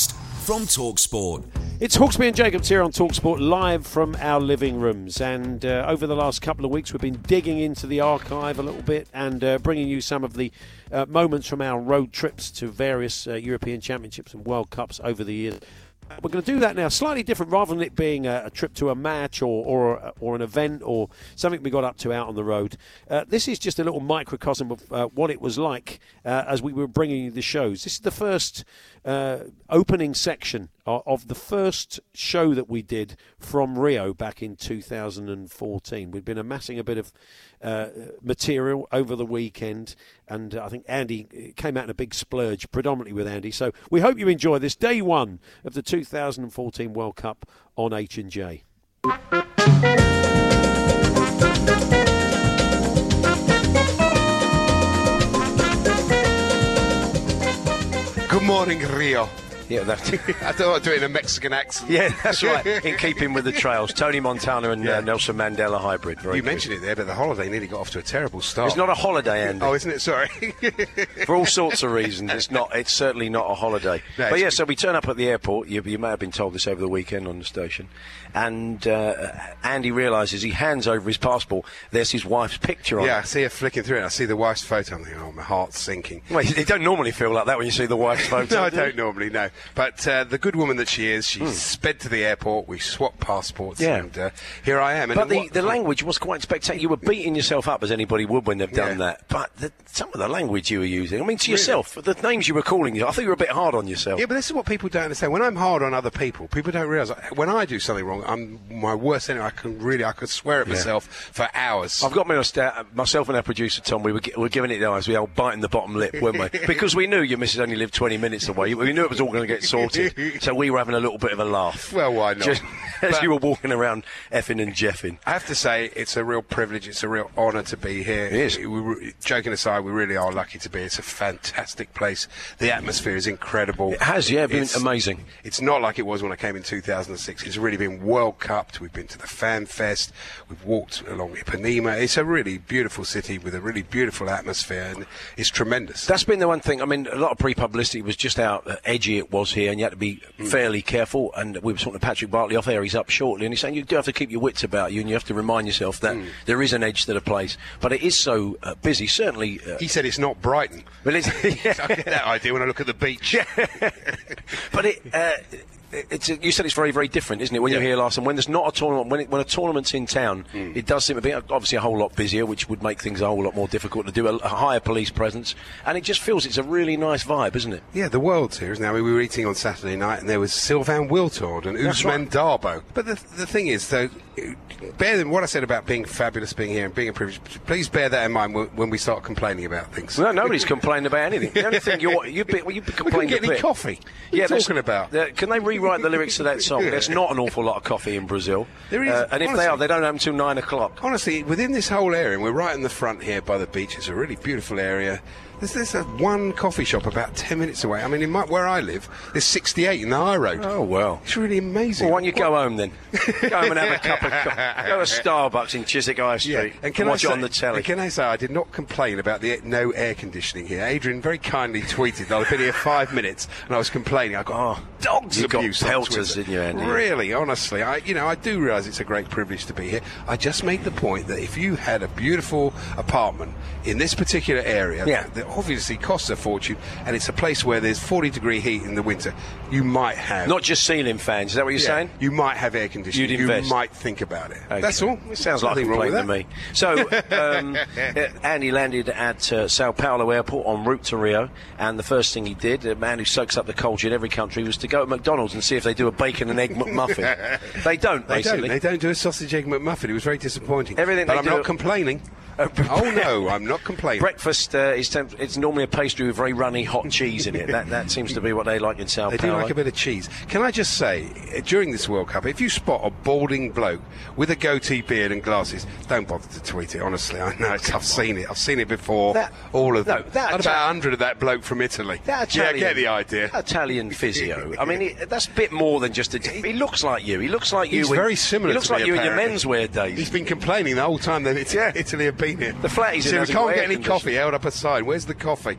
from TalkSport. It's Hawksby and Jacobs here on TalkSport, live from our living rooms. And over the last couple of weeks, we've been digging into the archive a little bit and bringing you some of the moments from our road trips to various European Championships and World Cups over the years. We're going to do that now, slightly different, rather than it being a trip to a match or an event or something we got up to out on the road. This is just a little microcosm of what it was like as we were bringing you the shows. This is the first opening section of the first show that we did from Rio back in 2014. We'd been amassing a bit of material over the weekend, and I think Andy came out in a big splurge, predominantly with Andy. So we hope you enjoy this day one of the 2014 World Cup on H&J. Good morning, Rio. Yeah, that's I don't want to do it in a Mexican accent. Yeah, that's right. In keeping with the trails, Tony Montana and Nelson Mandela hybrid. You mentioned it there, but the holiday nearly got off to a terrible start. It's not a holiday, Andy. Oh, isn't it? Sorry. For all sorts of reasons, it's not. It's certainly not a holiday. No, but yeah, so we turn up at the airport. You may have been told this over the weekend on the station. And Andy realises, he hands over his passport. There's his wife's picture on it. Yeah, I see her flicking through it. I see the wife's photo. I'm thinking, oh, my heart's sinking. Well, you don't normally feel like that when you see the wife's photo. No, I don't normally, no. But the good woman that she is, she sped to the airport. We swapped passports, and here I am. And but the language was quite spectacular. You were beating yourself up, as anybody would when they've done that. But some of the language you were using, I mean, to yourself, the names you were calling, I think you were a bit hard on yourself. Yeah, but this is what people don't understand. When I'm hard on other people don't realise, when I do something wrong, I'm my worst enemy. I could swear at myself for hours. I've got myself and our producer Tom, we were giving it the eyes, we were biting the bottom lip, weren't we? Because we knew your missus only lived 20 minutes away. We knew it was all going to get sorted. So we were having a little bit of a laugh. Well, why not? Just as you were walking around effing and jeffing. I have to say, it's a real privilege, it's a real honour to be here. It is. Joking aside, we really are lucky to be. It's a fantastic place. The atmosphere is incredible. It has, been amazing. It's not like it was when I came in 2006. It's really been World Cupped. We've been to the Fan Fest. We've walked along Ipanema. It's a really beautiful city with a really beautiful atmosphere, and it's tremendous. That's been the one thing. I mean, a lot of pre-publicity was just how edgy it was here, and you had to be fairly careful. And we were talking to Patrick Bartley off air. He's up shortly, and he's saying you do have to keep your wits about you, and you have to remind yourself that there is an edge to the place. But it is so busy. Certainly, he said it's not Brighton. Well, I get that idea when I look at the beach. But you said it's very, very different, isn't it, when you're here last, and when there's not a tournament, when a tournament's in town, it does seem to be obviously a whole lot busier, which would make things a whole lot more difficult to do, a higher police presence, and it just feels it's a really nice vibe, isn't it? Yeah, the world's here, isn't it? I mean, we were eating on Saturday night, and there was Sylvain Wiltord and Ousmane Darboe. But the thing is, though, bear in what I said about being fabulous, being here and being a privilege, please bear that in mind when we start complaining about things. No, nobody's complaining about anything. The only thing you've been complaining about... We couldn't get any coffee. What are you talking about? Can they rewrite the lyrics to that song? There's not an awful lot of coffee in Brazil. There is. And if they are, they don't open until 9 o'clock. Honestly, within this whole area, and we're right in the front here by the beach, it's a really beautiful area. There's one coffee shop about 10 minutes away. I mean, where I live, there's 68 in the high road. Oh, well. It's really amazing. Well, why don't you go home, then? Go home and have a cup of coffee. Go to Starbucks in Chiswick High Street and watch it on the telly. Can I say, I did not complain about the no air conditioning here. Adrian very kindly tweeted that I've been here 5 minutes and I was complaining. I got dogs abuse on Twitter. Pelters, didn't you, Andy? Really, honestly. I do realise it's a great privilege to be here. I just make the point that if you had a beautiful apartment in this particular area that obviously costs a fortune, and it's a place where there's 40-degree heat in the winter, you might have... Not just ceiling fans, is that what you're saying? You might have air conditioning. You'd invest. You might think about it. Okay. That's all. It sounds like a complaint to me. So, Andy landed at Sao Paulo Airport en route to Rio, and the first thing he did, a man who soaks up the culture in every country, was to go to McDonald's and see if they do a bacon and egg McMuffin. They don't, basically. They don't do a sausage egg McMuffin. It was very disappointing. But I'm not complaining. Oh no, I'm not complaining. Breakfast it's normally a pastry with very runny hot cheese in it. That seems to be what they like in Sao Paulo. They do like a bit of cheese. Can I just say, during this World Cup, if you spot a balding bloke with a goatee beard and glasses, don't bother to tweet it. Honestly, I know I've seen it. I've seen it before. All of them. About 100 of that bloke from Italy. Italian, get the idea. Italian physio. I mean, that's a bit more than just he looks like you. He looks like you. He's very similar. He looks to like me, you apparently. in your menswear days. He's been complaining the whole time that Italy have been here. The flat he's in. So we can't get any coffee. Held up a sign. Where's the coffee?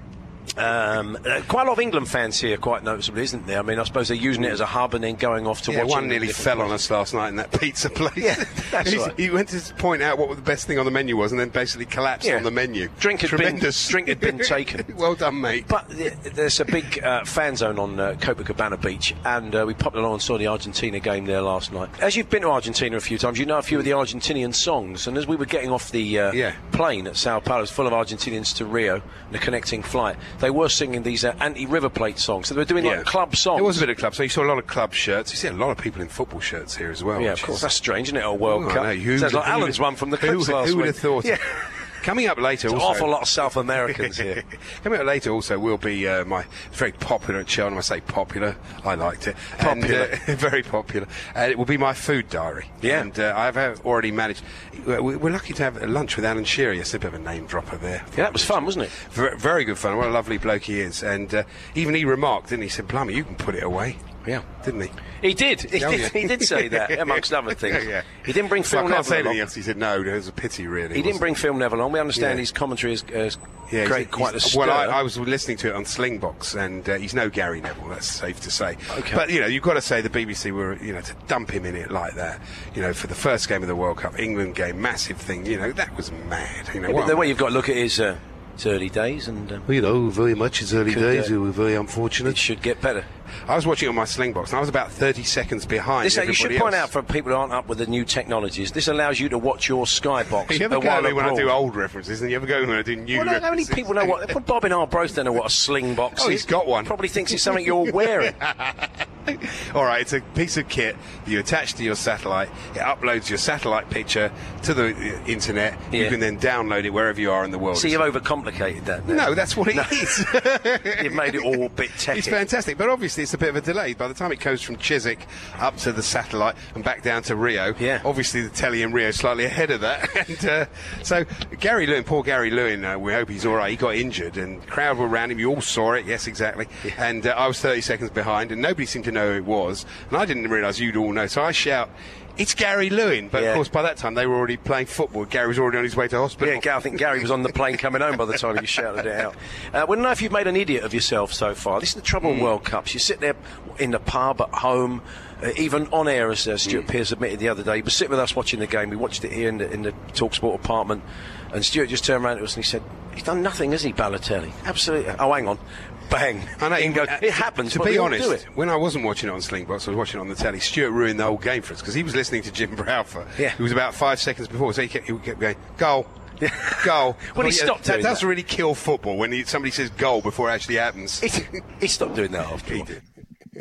Quite a lot of England fans here, quite noticeably, isn't there? I mean, I suppose they're using it as a hub and then going off to watch. One nearly fell on us last night in that pizza place. Yeah, that's right. He went to point out what the best thing on the menu was, and then basically collapsed on the menu. Drink had been taken. Well done, mate. But there's a big fan zone on Copacabana Beach, and we popped along and saw the Argentina game there last night. As you've been to Argentina a few times, you know a few of the Argentinian songs, and as we were getting off the plane at Sao Paulo, full of Argentinians to Rio, the connecting flight, they were singing these anti-River Plate songs. So they were doing like club songs. There was a bit of club, so you saw a lot of club shirts. You see a lot of people in football shirts here as well. Yeah, of course. That's strange, isn't it? A World Cup. No, sounds like Alan's one from the clips last week. Who would have thought? Yeah. Coming up later, There's also, an awful lot of South Americans here. Coming up later, also will be my very popular at Cheltenham. I say popular, I liked it. Popular, and, very popular. It will be my food diary. Yeah, and I've already managed. We're lucky to have lunch with Alan Shearer. Yes, a bit of a name dropper there. Yeah, that was fun, wasn't it? Very good fun. What a lovely bloke he is. And even he remarked, didn't he? He said, "Blimey, you can put it away." Yeah, didn't he? He did. He did say that, amongst other things. Yeah. He didn't bring Phil I Neville can't say anything along. else. He said, no, it was a pity, really. He didn't bring Phil Neville on. We understand his commentary is created quite a stir. Well, I was listening to it on Slingbox, and he's no Gary Neville, that's safe to say. Okay. But, you've got to say the BBC were, to dump him in it like that, for the first game of the World Cup, England game, massive thing, that was mad. The way you've got to look at it is it's early days, and very much it's early days. We were very unfortunate. It should get better. I was watching it on my Slingbox, and I was about 30 seconds behind. You should point out for people who aren't up with the new technologies, this allows you to watch your Skybox. You ever go when I do old references, and you ever go when I do new references? How many people know what? Bob in Arbroath don't know what a Slingbox is. Oh, he's got one. Probably thinks it's something you're wearing. All right, it's a piece of kit you attach to your satellite. It uploads your satellite picture to the internet. Yeah. You can then download it wherever you are in the world. See, you've overcomplicated that now. No, that's what it is. You've made it all a bit techy. It's fantastic, but obviously it's a bit of a delay. By the time it goes from Chiswick up to the satellite and back down to Rio, obviously the telly in Rio is slightly ahead of that. And so Gary Lewin, poor Gary Lewin, we hope he's all right. He got injured, and crowd were around him. You all saw it, yes, exactly. Yeah. And I was 30 seconds behind, and nobody seemed to know who it was. And I didn't realise you'd all know, so I shout, "It's Gary Lewin!" But of course, by that time they were already playing football. Gary was already on his way to hospital. Yeah, I think Gary was on the plane coming home by the time you shouted it out. We don't know if you've made an idiot of yourself so far. This is the trouble in World Cups. You sit there in the pub at home, even on air, as Stuart Pearce admitted the other day. He was sitting with us watching the game. We watched it here in the TalkSport apartment, and Stuart just turned around to us and he said, "He's done nothing, has he, Balotelli?" Absolutely. Oh, hang on. Bang. I know. It happens. To be honest, when I wasn't watching it on Slingbox, I was watching it on the telly. Stuart ruined the whole game for us because he was listening to Jim Browfer. Yeah. He was about 5 seconds before, so he kept going, "Goal." Goal. Well, he stopped doing that. That does really kill football when somebody says goal before it actually happens. He stopped doing that after he did.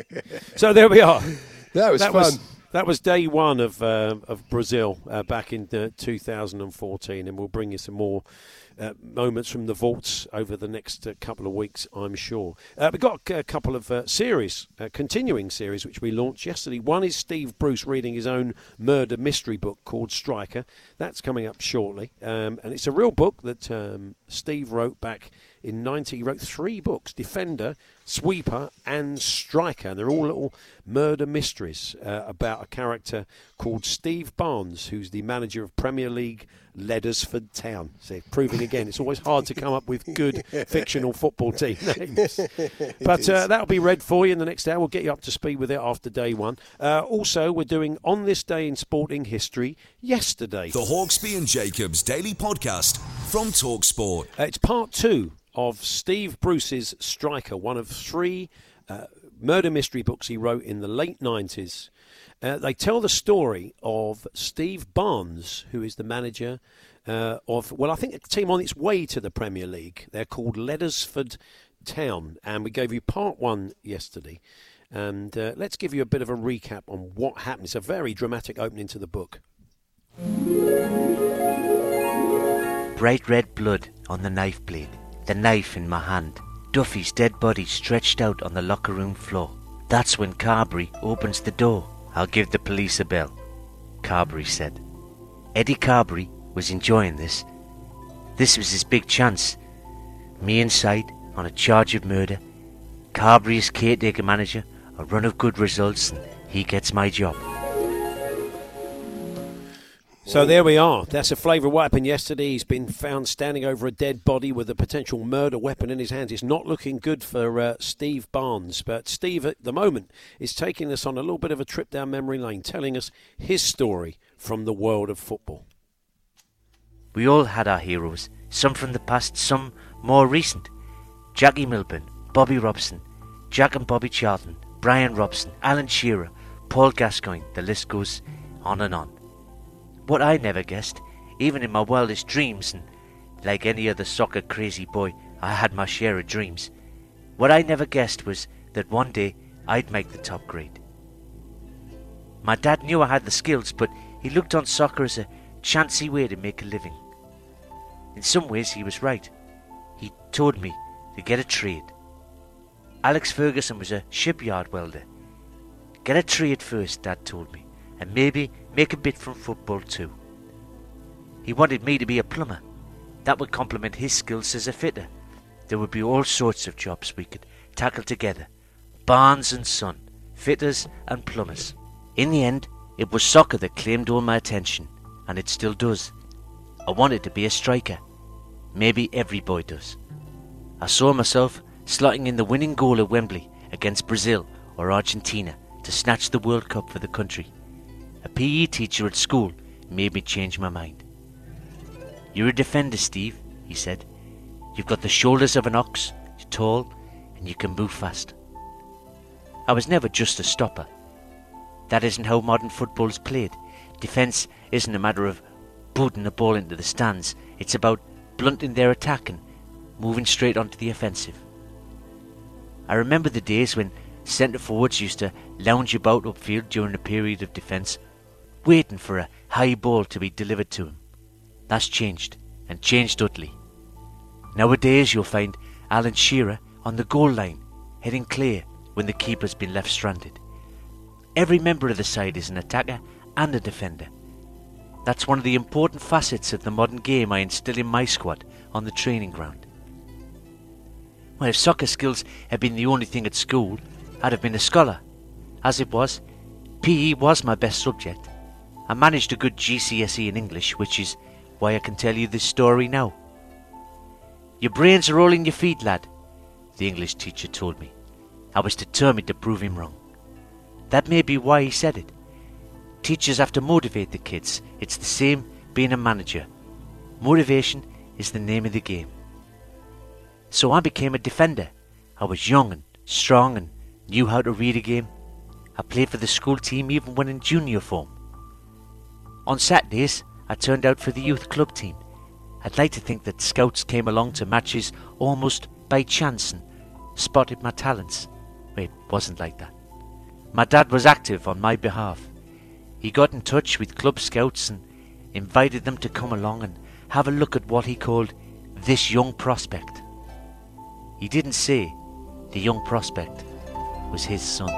So there we are. That was fun. That was day one of Brazil back in 2014, and we'll bring you some more moments from the vaults over the next couple of weeks, I'm sure. We've got a couple of continuing series, which we launched yesterday. One is Steve Bruce reading his own murder mystery book called Striker. That's coming up shortly. And it's a real book that Steve wrote back in 90. He wrote 3 books, Defender, Sweeper and Striker. And they're all little murder mysteries about a character called Steve Barnes, who's the manager of Premier League Leddersford Town. So proving again, it's always hard to come up with good fictional football team names. But that'll be read for you in the next hour. We'll get you up to speed with it after day one. Also, we're doing On This Day in Sporting History yesterday. The Hawksby and Jacobs Daily Podcast from TalkSport. It's part 2 of Steve Bruce's Striker, one of 3 murder mystery books he wrote in the late 90s. They tell the story of Steve Barnes, who is the manager of, I think a team on its way to the Premier League. They're called Leddersford Town, and we gave you part 1 yesterday. And let's give you a bit of a recap on what happened. It's a very dramatic opening to the book. Bright red blood on the knife blade, the knife in my hand. Duffy's dead body stretched out on the locker room floor. That's when Carberry opens the door. "I'll give the police a bell," Carberry said. Eddie Carberry was enjoying this. This was his big chance. Me inside on a charge of murder. Carberry is caretaker manager, a run of good results, and he gets my job. So there we are. That's a flavour of what happened yesterday. He's been found standing over a dead body with a potential murder weapon in his hands. It's not looking good for Steve Barnes. But Steve, at the moment, is taking us on a little bit of a trip down memory lane, telling us his story from the world of football. We all had our heroes, some from the past, some more recent. Jackie Milburn, Bobby Robson, Jack and Bobby Charlton, Brian Robson, Alan Shearer, Paul Gascoigne, the list goes on and on. What I never guessed, even in my wildest dreams, and like any other soccer crazy boy, I had my share of dreams. What I never guessed was that one day I'd make the top grade. My dad knew I had the skills, but he looked on soccer as a chancy way to make a living. In some ways he was right. He told me to get a trade. Alex Ferguson was a shipyard welder. Get a trade first, Dad told me, and maybe make a bit from football too. He wanted me to be a plumber. That would complement his skills as a fitter. There would be all sorts of jobs we could tackle together. Barnes and Son, fitters and plumbers. In the end, it was soccer that claimed all my attention, and it still does. I wanted to be a striker. Maybe every boy does. I saw myself slotting in the winning goal at Wembley against Brazil or Argentina to snatch the World Cup for the country. A PE teacher at school made me change my mind. You're a defender, Steve, he said. You've got the shoulders of an ox, you're tall, and you can move fast. I was never just a stopper. That isn't how modern football's played. Defence isn't a matter of booting the ball into the stands. It's about blunting their attack and moving straight onto the offensive. I remember the days when centre forwards used to lounge about upfield during a period of defence, waiting for a high ball to be delivered to him. That's changed, and changed utterly. Nowadays you'll find Alan Shearer on the goal line, heading clear when the keeper's been left stranded. Every member of the side is an attacker and a defender. That's one of the important facets of the modern game I instill in my squad on the training ground. Well, if soccer skills had been the only thing at school, I'd have been a scholar. As it was, PE was my best subject. I managed a good GCSE in English, which is why I can tell you this story now. Your brains are all in your feet, lad, the English teacher told me. I was determined to prove him wrong. That may be why he said it. Teachers have to motivate the kids. It's the same being a manager. Motivation is the name of the game. So I became a defender. I was young and strong and knew how to read a game. I played for the school team even when in junior form. On Saturdays, I turned out for the youth club team. I'd like to think that scouts came along to matches almost by chance and spotted my talents. Well, it wasn't like that. My dad was active on my behalf. He got in touch with club scouts and invited them to come along and have a look at what he called this young prospect. He didn't say the young prospect was his son.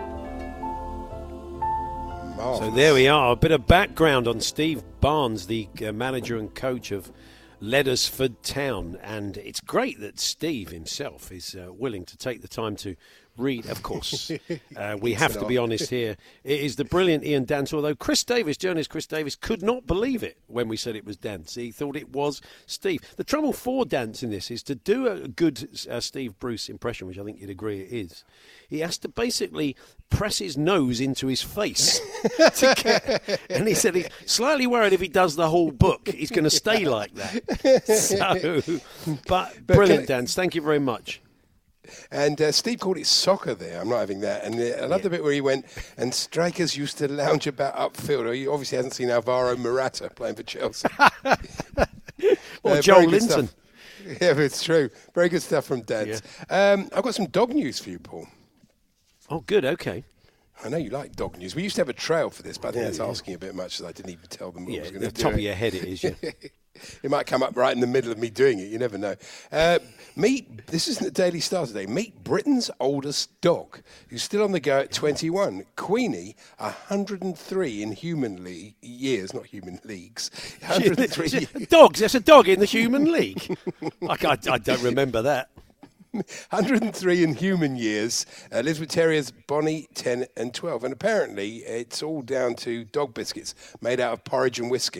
So there we are, a bit of background on Steve Barnes, the manager and coach of Leddersford Town. And it's great that Steve himself is willing to take the time to read. Of course, we have to be honest here. It is the brilliant Ian Dance, although journalist Chris Davis, could not believe it when we said it was Dance. He thought it was Steve. The trouble for Dance in this is to do a good Steve Bruce impression, which I think you'd agree it is. He has to basically press his nose into his face. And he said he's slightly worried if he does the whole book, he's going to stay like that. But brilliant, Dance. Thank you very much. And Steve called it soccer there. I'm not having that. And I love the bit where he went, and strikers used to lounge about upfield. He obviously hasn't seen Alvaro Morata playing for Chelsea. Or Joel Linton. Yeah, but it's true. Very good stuff from Dance. Yeah. I've got some dog news for you, Paul. Oh, good. Okay. I know you like dog news. We used to have a trail for this, but I think that's asking a bit much, so I didn't even tell them what I was going to do. Top of your head it is, yeah. It might come up right in the middle of me doing it. You never know. This isn't the Daily Star today. Meet Britain's oldest dog, who's still on the go at 21. Queenie, 103 in human years, not human leagues. 103 Dogs, there's a dog in the human league. I don't remember that. 103 in human years. Lives with terriers Bonnie, 10 and 12. And apparently it's all down to dog biscuits made out of porridge and whiskey.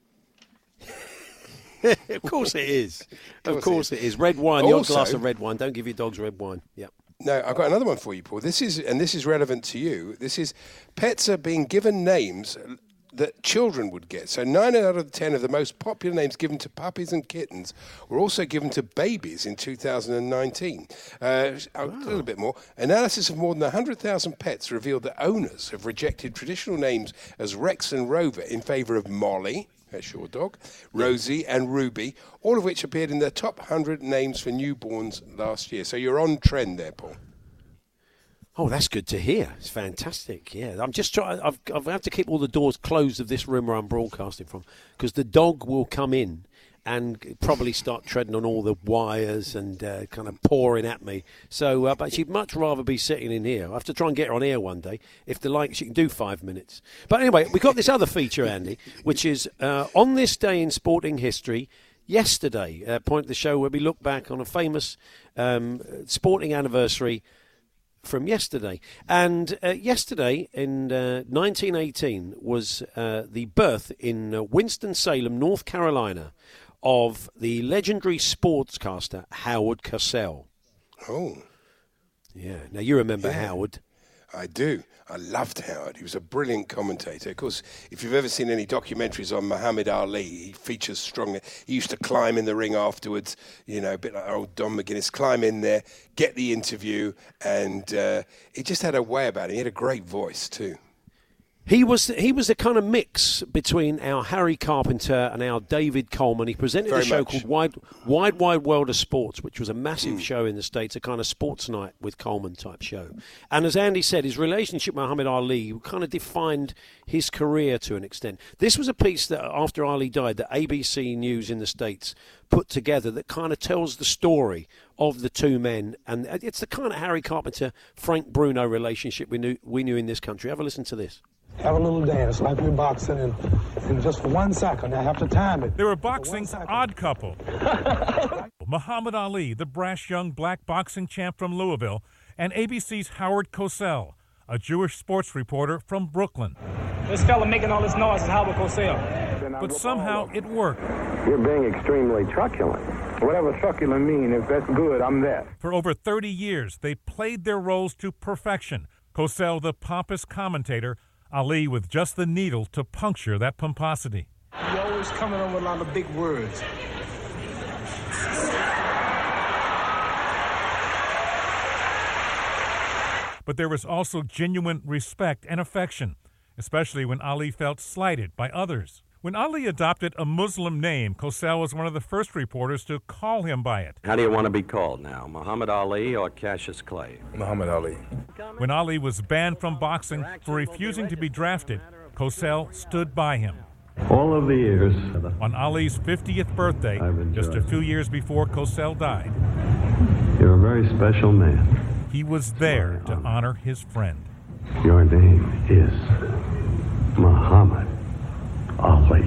Of course it is. Of course it is. Red wine, your glass of red wine. Don't give your dogs red wine. Yep. No, I've got another one for you, Paul. This is relevant to you. This is pets are being given names that children would get. So 9 out of 10 of the most popular names given to puppies and kittens were also given to babies in 2019. A little bit more. Analysis of more than 100,000 pets revealed that owners have rejected traditional names as Rex and Rover in favour of Molly, that's your dog, Rosie and Ruby, all of which appeared in the top 100 names for newborns last year. So you're on trend there, Paul. Oh, that's good to hear. It's fantastic. Yeah, I'm just trying. I've had to keep all the doors closed of this room where I'm broadcasting from, because the dog will come in and probably start treading on all the wires and kind of pawing at me. So, but she'd much rather be sitting in here. I have to try and get her on air one day. If the like, she can do 5 minutes. But anyway, we've got this other feature, Andy, which is on this day in sporting history. Yesterday, point of the show where we look back on a famous sporting anniversary from yesterday. And yesterday in 1918 was the birth in Winston-Salem, North Carolina, of the legendary sportscaster Howard Cosell. Oh. Yeah. Now, you remember Howard. I do. I loved Howard. He was a brilliant commentator. Of course, if you've ever seen any documentaries on Muhammad Ali, he features strongly. He used to climb in the ring afterwards, you know, a bit like old Don McGuinness, climb in there, get the interview, and he just had a way about it. He had a great voice, too. He was a kind of mix between our Harry Carpenter and our David Coleman. He presented a show called Wide World of Sports, which was a massive show in the States, a kind of sports night with Coleman type show. And as Andy said, his relationship with Muhammad Ali kind of defined his career to an extent. This was a piece that after Ali died, that ABC News in the States put together that kind of tells the story of the two men. And it's the kind of Harry Carpenter-Frank Bruno relationship we knew in this country. Have a listen to this. Have a little dance like we're boxing, and just for 1 second, I have to time it. They were boxing's odd couple. Muhammad Ali, the brash young black boxing champ from Louisville, and ABC's Howard Cosell, a Jewish sports reporter from Brooklyn. This fella making all this noise is Howard Cosell. But somehow it worked. You're being extremely truculent. Whatever truculent means, if that's good, I'm there. For over 30 years, they played their roles to perfection. Cosell, the pompous commentator, Ali with just the needle to puncture that pomposity. You're always coming up with a lot of big words. But there was also genuine respect and affection, especially when Ali felt slighted by others. When Ali adopted a Muslim name, Cosell was one of the first reporters to call him by it. How do you want to be called now, Muhammad Ali or Cassius Clay? Muhammad Ali. When Ali was banned from boxing for refusing to be drafted, Cosell stood by him. All of the years. On Ali's 50th birthday, just a few years before Cosell died, You're a very special man. he was there to honor his friend. Your name is Muhammad Ali.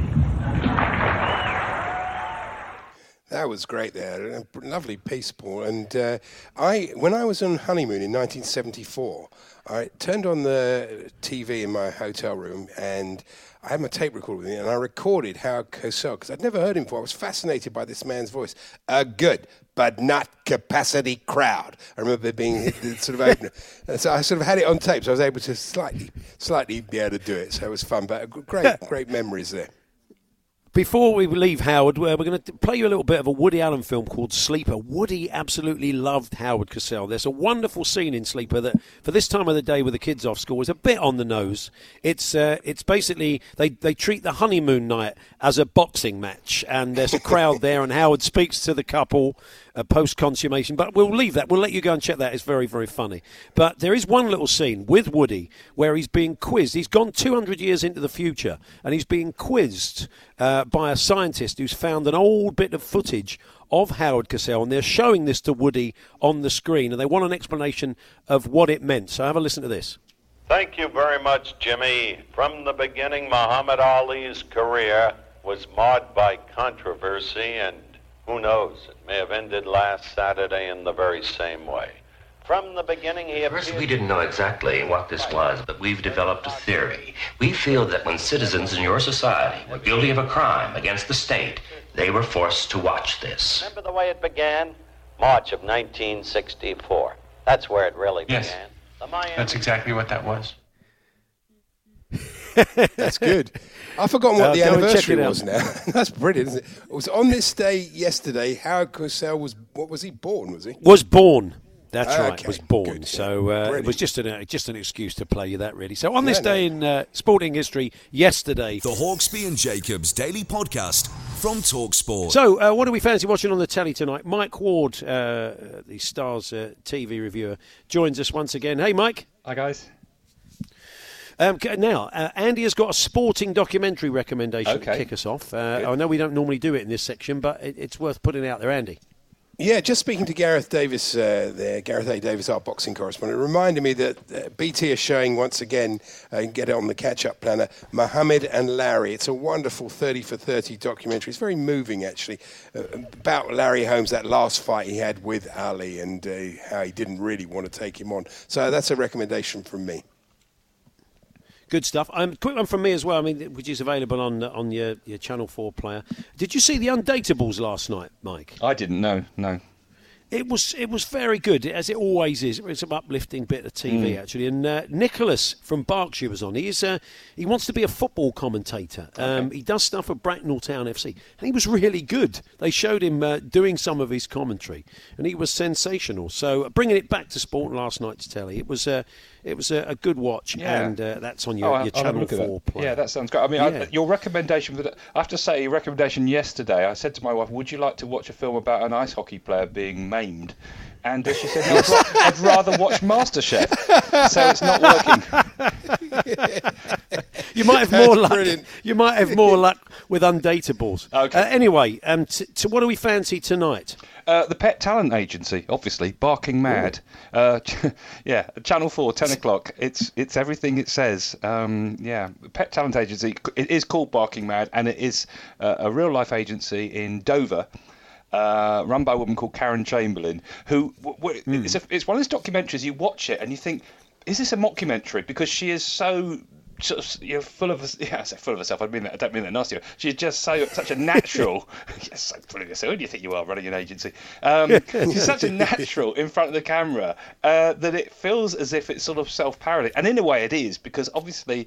That was great there. A lovely piece, Paul. And when I was on honeymoon in 1974, I turned on the TV in my hotel room and I had my tape recorder with me and I recorded Howard Cosell because I'd never heard him before. I was fascinated by this man's voice. A good but not capacity crowd. I remember there being the sort of opener. And so I sort of had it on tape, so I was able to slightly be able to do it. So it was fun, but great memories there. Before we leave Howard, we're going to play you a little bit of a Woody Allen film called Sleeper. Woody absolutely loved Howard Cosell. There's a wonderful scene in Sleeper that, for this time of the day with the kids off school, is a bit on the nose. It's basically, they treat the honeymoon night as a boxing match, and there's a crowd there, and Howard speaks to the couple post-consummation. But we'll leave that. We'll let you go and check that. It's very, very funny. But there is one little scene with Woody where he's being quizzed. He's gone 200 years into the future, and he's being quizzed by a scientist who's found an old bit of footage of Howard Cosell, and they're showing this to Woody on the screen, and they want an explanation of what it meant. So have a listen to this. Thank you very much, Jimmy. From the beginning, Muhammad Ali's career was marred by controversy and Who knows? It may have ended last Saturday in the very same way. From the beginning, he First, we didn't know exactly what this was, but we've developed a theory. We feel that when citizens in your society were guilty of a crime against the state, they were forced to watch this. Remember the way it began? March of 1964. That's where it really began. That's exactly what that was. That's good. I've forgotten what the anniversary was now. That's brilliant, isn't it? It was on this day yesterday. Howard Cosell was, what was he, born, was he? Was born. That's right, Okay, was born. good, So yeah. it was just an excuse to play you that, really. So on this day in sporting history, yesterday. The Hawksby and Jacobs Daily Podcast from TalkSport. So what do we fancy watching on the telly tonight? Mike Ward, the Stars TV reviewer, joins us once again. Hey, Mike. Hi, guys. Now, Andy has got a sporting documentary recommendation to kick us off. I know we don't normally do it in this section, but it's worth putting out there, Andy. Yeah, just speaking to Gareth Davis there, Gareth A. Davis, our boxing correspondent, reminded me that BT is showing once again, get it on the catch-up planner, Muhammad and Larry. It's a wonderful 30 for 30 documentary. It's very moving, actually, about Larry Holmes, that last fight he had with Ali and how he didn't really want to take him on. So that's a recommendation from me. Good stuff. Quick one from me as well, which is available on your Channel 4 player. Did you see The Undateables last night, Mike? I didn't, no. It was very good, as it always is. It's an uplifting bit of TV, actually. And Nicholas from Berkshire was on. He wants to be a football commentator. He does stuff for Bracknell Town FC. And he was really good. They showed him doing some of his commentary. And he was sensational. So bringing it back to sport last night's telly, it was a good watch. Yeah. And that's on your Channel 4 player. Yeah, that sounds great. Your recommendation, I have to say, your recommendation yesterday, I said to my wife, would you like to watch a film about an ice hockey player being maimed? And she said, no, I'd rather watch MasterChef. So it's not working. You might have more luck. Brilliant. You might have more luck with Undateables. Okay. Anyway, what do we fancy tonight? The Pet Talent Agency, obviously, Barking Mad. Channel 4, 10 o'clock. It's everything it says. Pet Talent Agency. It is called Barking Mad, and it is a real-life agency in Dover. Run by a woman called Karen Chamberlain, who it's one of those documentaries you watch it and you think, is this a mockumentary? Because she is so sort of, full of herself. I don't mean that nasty. She's just such a natural. Yes, so full of yourself. Who do you think you are running an agency? She's such a natural in front of the camera that it feels as if it's sort of self-parodying, and in a way it is, because obviously.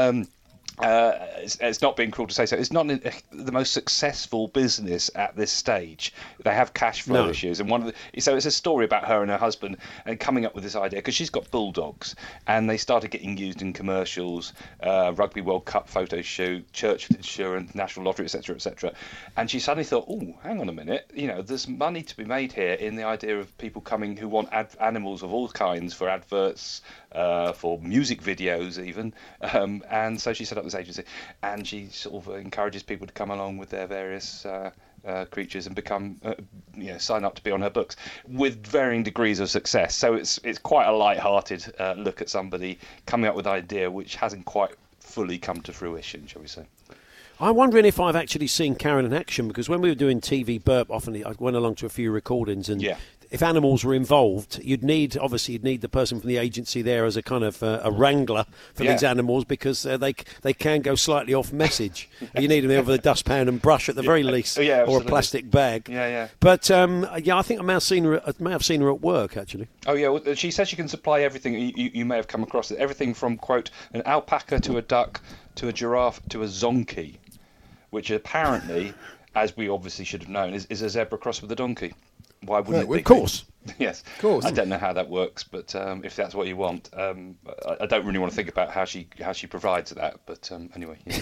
It's not being cruel to say so. It's not the most successful business at this stage. They have cash flow issues, and so it's a story about her and her husband and coming up with this idea, because she's got bulldogs, and they started getting used in commercials, Rugby World Cup photo shoot, Churchill Insurance, National Lottery, etc., etc. And she suddenly thought, oh, hang on a minute, there's money to be made here in the idea of people coming who want animals of all kinds for adverts. For music videos even, and so she set up this agency, and she sort of encourages people to come along with their various creatures and become, sign up to be on her books with varying degrees of success. So it's quite a light-hearted look at somebody coming up with an idea which hasn't quite fully come to fruition, shall we say. I'm wondering if I've actually seen Karen in action, because when we were doing TV Burp, often I went along to a few recordings, and if animals were involved, you'd need the person from the agency there as a kind of a wrangler for these animals, because they can go slightly off message. You need them there with a dustpan and brush at the very least, or a plastic bag. But I think I may have seen her at work, actually. Oh yeah, well, she says she can supply everything. You may have come across it. Everything from, quote, an alpaca to a duck to a giraffe to a zonkey, which apparently, as we obviously should have known, is a zebra crossed with a donkey. Why wouldn't it be? Of course. Yes. Of course. I don't know how that works, but if that's what you want, I don't really want to think about how she provides that. But anyway. Yeah.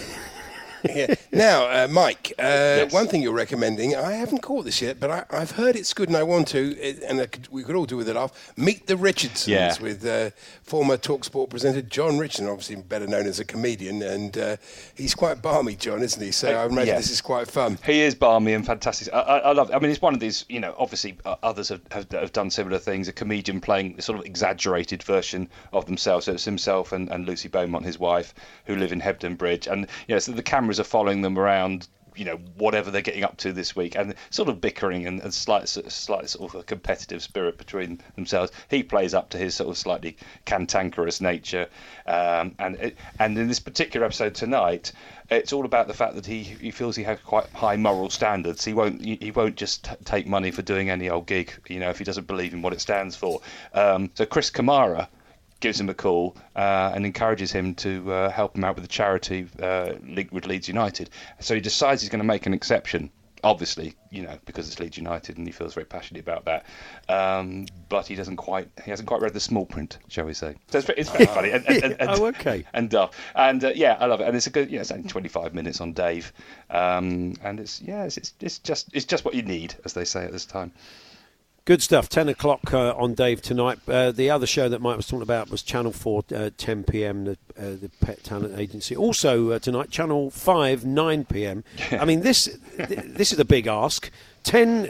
Now, Mike, one thing you're recommending, I haven't caught this yet, but I've heard it's good and I want to, and we could all do with it off. Meet the Richardsons with former TalkSport presenter John Richardson, obviously better known as a comedian, and he's quite balmy, John, isn't he? So I imagine this is quite fun. He is balmy and fantastic. I love it. I mean, it's one of these, obviously others have done similar things, a comedian playing a sort of exaggerated version of themselves. So it's himself and Lucy Beaumont, his wife, who live in Hebden Bridge, and so the cameras are following them around whatever they're getting up to this week, and sort of bickering and slight sort of a competitive spirit between themselves. He plays up to his sort of slightly cantankerous nature, and in this particular episode tonight, it's all about the fact that he feels he has quite high moral standards. He won't just take money for doing any old gig, if he doesn't believe in what it stands for. So Chris Kamara gives him a call and encourages him to help him out with the charity with Leeds United. So he decides he's going to make an exception, obviously, because it's Leeds United and he feels very passionate about that. But he hasn't quite read the small print, shall we say? So it's very funny. Okay. And I love it. And it's a good, it's only 25 minutes on Dave, and it's just what you need, as they say at this time. Good stuff. 10 o'clock on Dave tonight. The other show that Mike was talking about was Channel 4, 10 p.m, the Pet Talent Agency. Also tonight, Channel 5, 9 p.m. I mean, this is a big ask. 10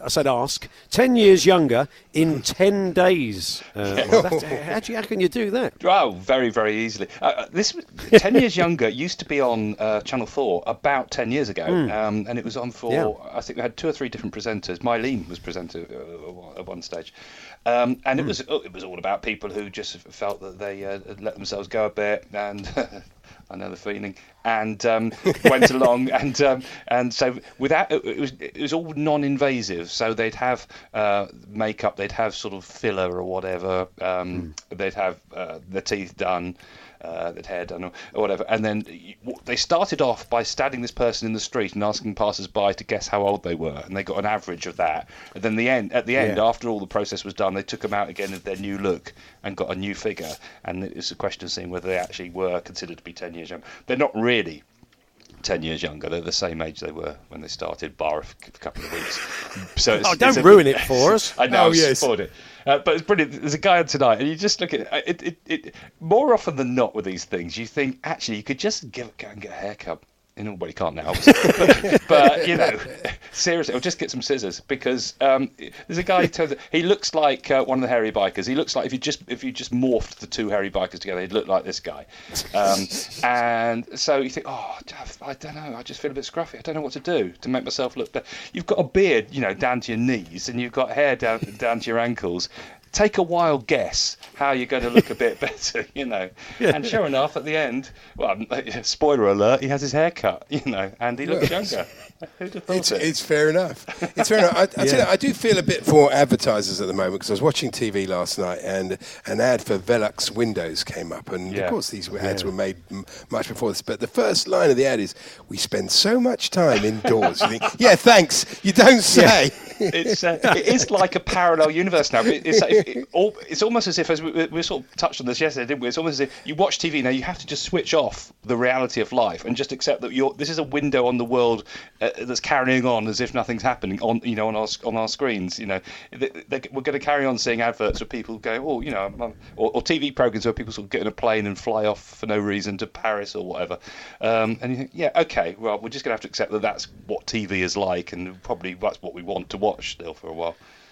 years younger in 10 days. How can you do that? Oh, very, very easily. 10 years younger used to be on Channel 4 about 10 years ago, and it was on for, I think we had 2 or 3 different presenters. Mylene was presenter at one stage. And it was all about people who just felt that they let themselves go a bit, and I know the feeling, and went along, and so without it was all non-invasive. So they'd have makeup, they'd have sort of filler or whatever, they'd have their teeth done. That hair done or whatever, and then they started off by standing this person in the street and asking passers-by to guess how old they were, and they got an average of that. And then at the end, after all the process was done, they took them out again of their new look and got a new figure. And it's a question of seeing whether they actually were considered to be 10 years young. They're not really 10 years younger. They're the same age they were when they started, bar a couple of weeks. So don't ruin it for us. I know, spoiled it. But it's brilliant. There's a guy on tonight, and you just look at it. More often than not with these things, you think, actually, you could just go and get a haircut. Well, you can't now, obviously. but seriously, or just get some scissors, because there's a guy who tells he looks like one of the hairy bikers. He looks like if you just morphed the 2 hairy bikers together, he'd look like this guy. And so you think, I don't know, I just feel a bit scruffy. I don't know what to do to make myself look better. You've got a beard, down to your knees, and you've got hair down to your ankles. Take a wild guess how you're going to look a bit better, And sure enough, at the end, spoiler alert, he has his hair cut, and he looks younger. Who'd have thought it? It's fair enough. It's fair enough. I do feel a bit for advertisers at the moment, because I was watching TV last night and an ad for Velux windows came up, and of course these ads were made much before this, but the first line of the ad is, "We spend so much time indoors." You think, yeah, thanks. You don't say. It is like a parallel universe now. It's almost as if, as we sort of touched on this yesterday, didn't we? It's almost as if you watch TV now, you have to just switch off the reality of life and just accept that this is a window on the world that's carrying on as if nothing's happening on our screens. We're going to carry on seeing adverts where people go, or TV programs where people sort of get in a plane and fly off for no reason to Paris or whatever. And you think, well, we're just going to have to accept that that's what TV is like, and probably that's what we want to watch still for a while.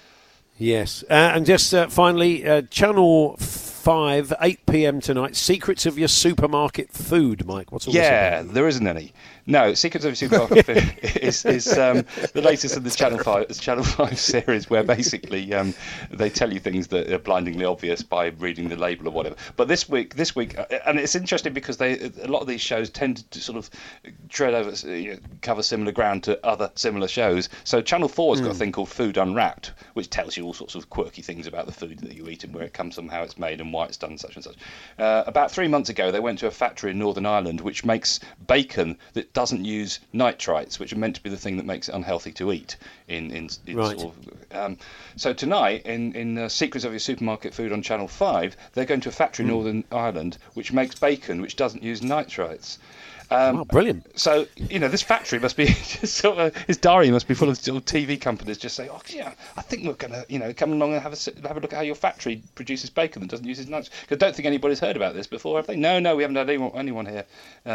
Yes, and just finally, Channel 5, 8 p.m. tonight, Secrets of Your Supermarket Food, Mike. What's all this about? There isn't any. No, Secrets of Your Supermarket Food is the latest of the Channel 5 series, where basically they tell you things that are blindingly obvious by reading the label or whatever. But this week, and it's interesting because a lot of these shows tend to sort of tread over, cover similar ground to other similar shows. So Channel 4's got a thing called Food Unwrapped, which tells you all sorts of quirky things about the food that you eat and where it comes from, how it's made, and why it's done such and such. About 3 months ago, they went to a factory in Northern Ireland which makes bacon that doesn't use nitrites, which are meant to be the thing that makes it unhealthy to eat. Right. Sort of, so tonight, in Secrets of Your Supermarket Food on Channel 5, they're going to a factory in Northern Ireland which makes bacon which doesn't use nitrites. Brilliant. So, this factory must be just sort of, his diary must be full of sort of TV companies just saying, I think we're going to, come along and have a look at how your factory produces bacon that doesn't use his nitrates. Because I don't think anybody's heard about this before, have they? No, we haven't had anyone here,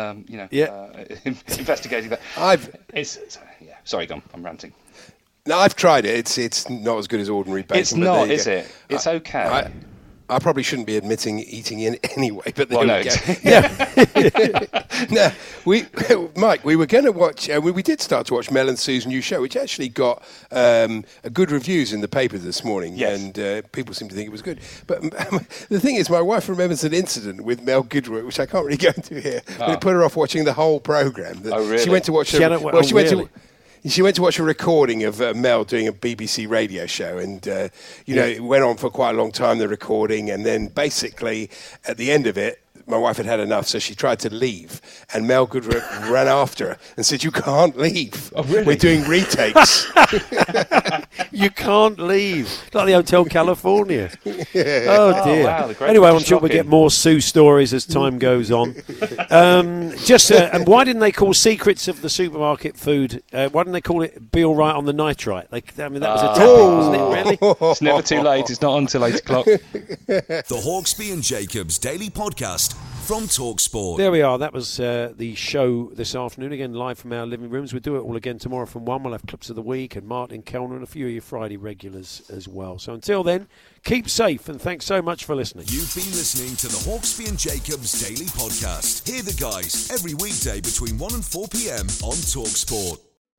investigating that. Sorry, Gone, I'm ranting. No, I've tried it. It's not as good as ordinary bacon. It's not, is it? It's okay. I probably shouldn't be admitting eating in anyway, but Well, there no, we go. No, Mike, we were going to watch. We did start to watch Mel and Sue's new show, which actually got good reviews in the paper this morning, and people seem to think it was good. But the thing is, my wife remembers an incident with Mel Goodwin, which I can't really go into here, but it put her off watching the whole program. Oh, really? She went to watch. She went to watch a recording of Mel doing a BBC radio show, and it went on for quite a long time, the recording, and then basically at the end of it, my wife had enough, so she tried to leave, and Mel Goodwin ran after her and said, "You can't leave. Oh, really? We're doing retakes." You can't leave. Like the Hotel California. Yeah. Oh, dear. Wow, Anyway, I'm sure we'll get more Sue stories as time goes on. And why didn't they call Secrets of the Supermarket Food, why didn't they call it Be All Right on the Nitrite? That was a tapping, wasn't it, really? It's never too late. It's not until 8 o'clock. The Hawksby and Jacobs Daily Podcast from TalkSport. There we are. That was the show this afternoon. Again, live from our living rooms. We'll do it all again tomorrow from 1. We'll have clips of the week and Martin Kellner and a few of your Friday regulars as well. So until then, keep safe and thanks so much for listening. You've been listening to the Hawksby and Jacobs Daily Podcast. Hear the guys every weekday between 1 and 4 p.m. on TalkSport.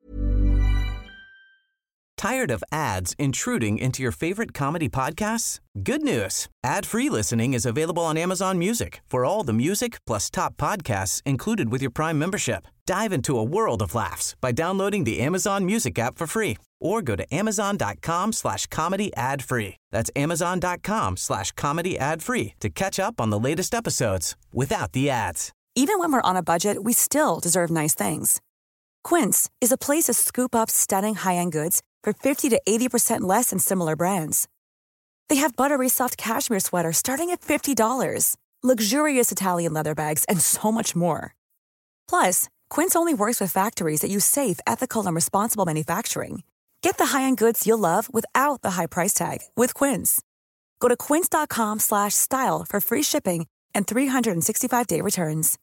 Tired of ads intruding into your favorite comedy podcasts? Good news. Ad-free listening is available on Amazon Music for all the music plus top podcasts included with your Prime membership. Dive into a world of laughs by downloading the Amazon Music app for free or go to amazon.com/comedy ad-free. That's amazon.com/comedy ad-free to catch up on the latest episodes without the ads. Even when we're on a budget, we still deserve nice things. Quince is a place to scoop up stunning high-end goods for 50 to 80% less than similar brands. They have buttery soft cashmere sweaters starting at $50, luxurious Italian leather bags, and so much more. Plus, Quince only works with factories that use safe, ethical, and responsible manufacturing. Get the high-end goods you'll love without the high price tag with Quince. Go to quince.com/style for free shipping and 365-day returns.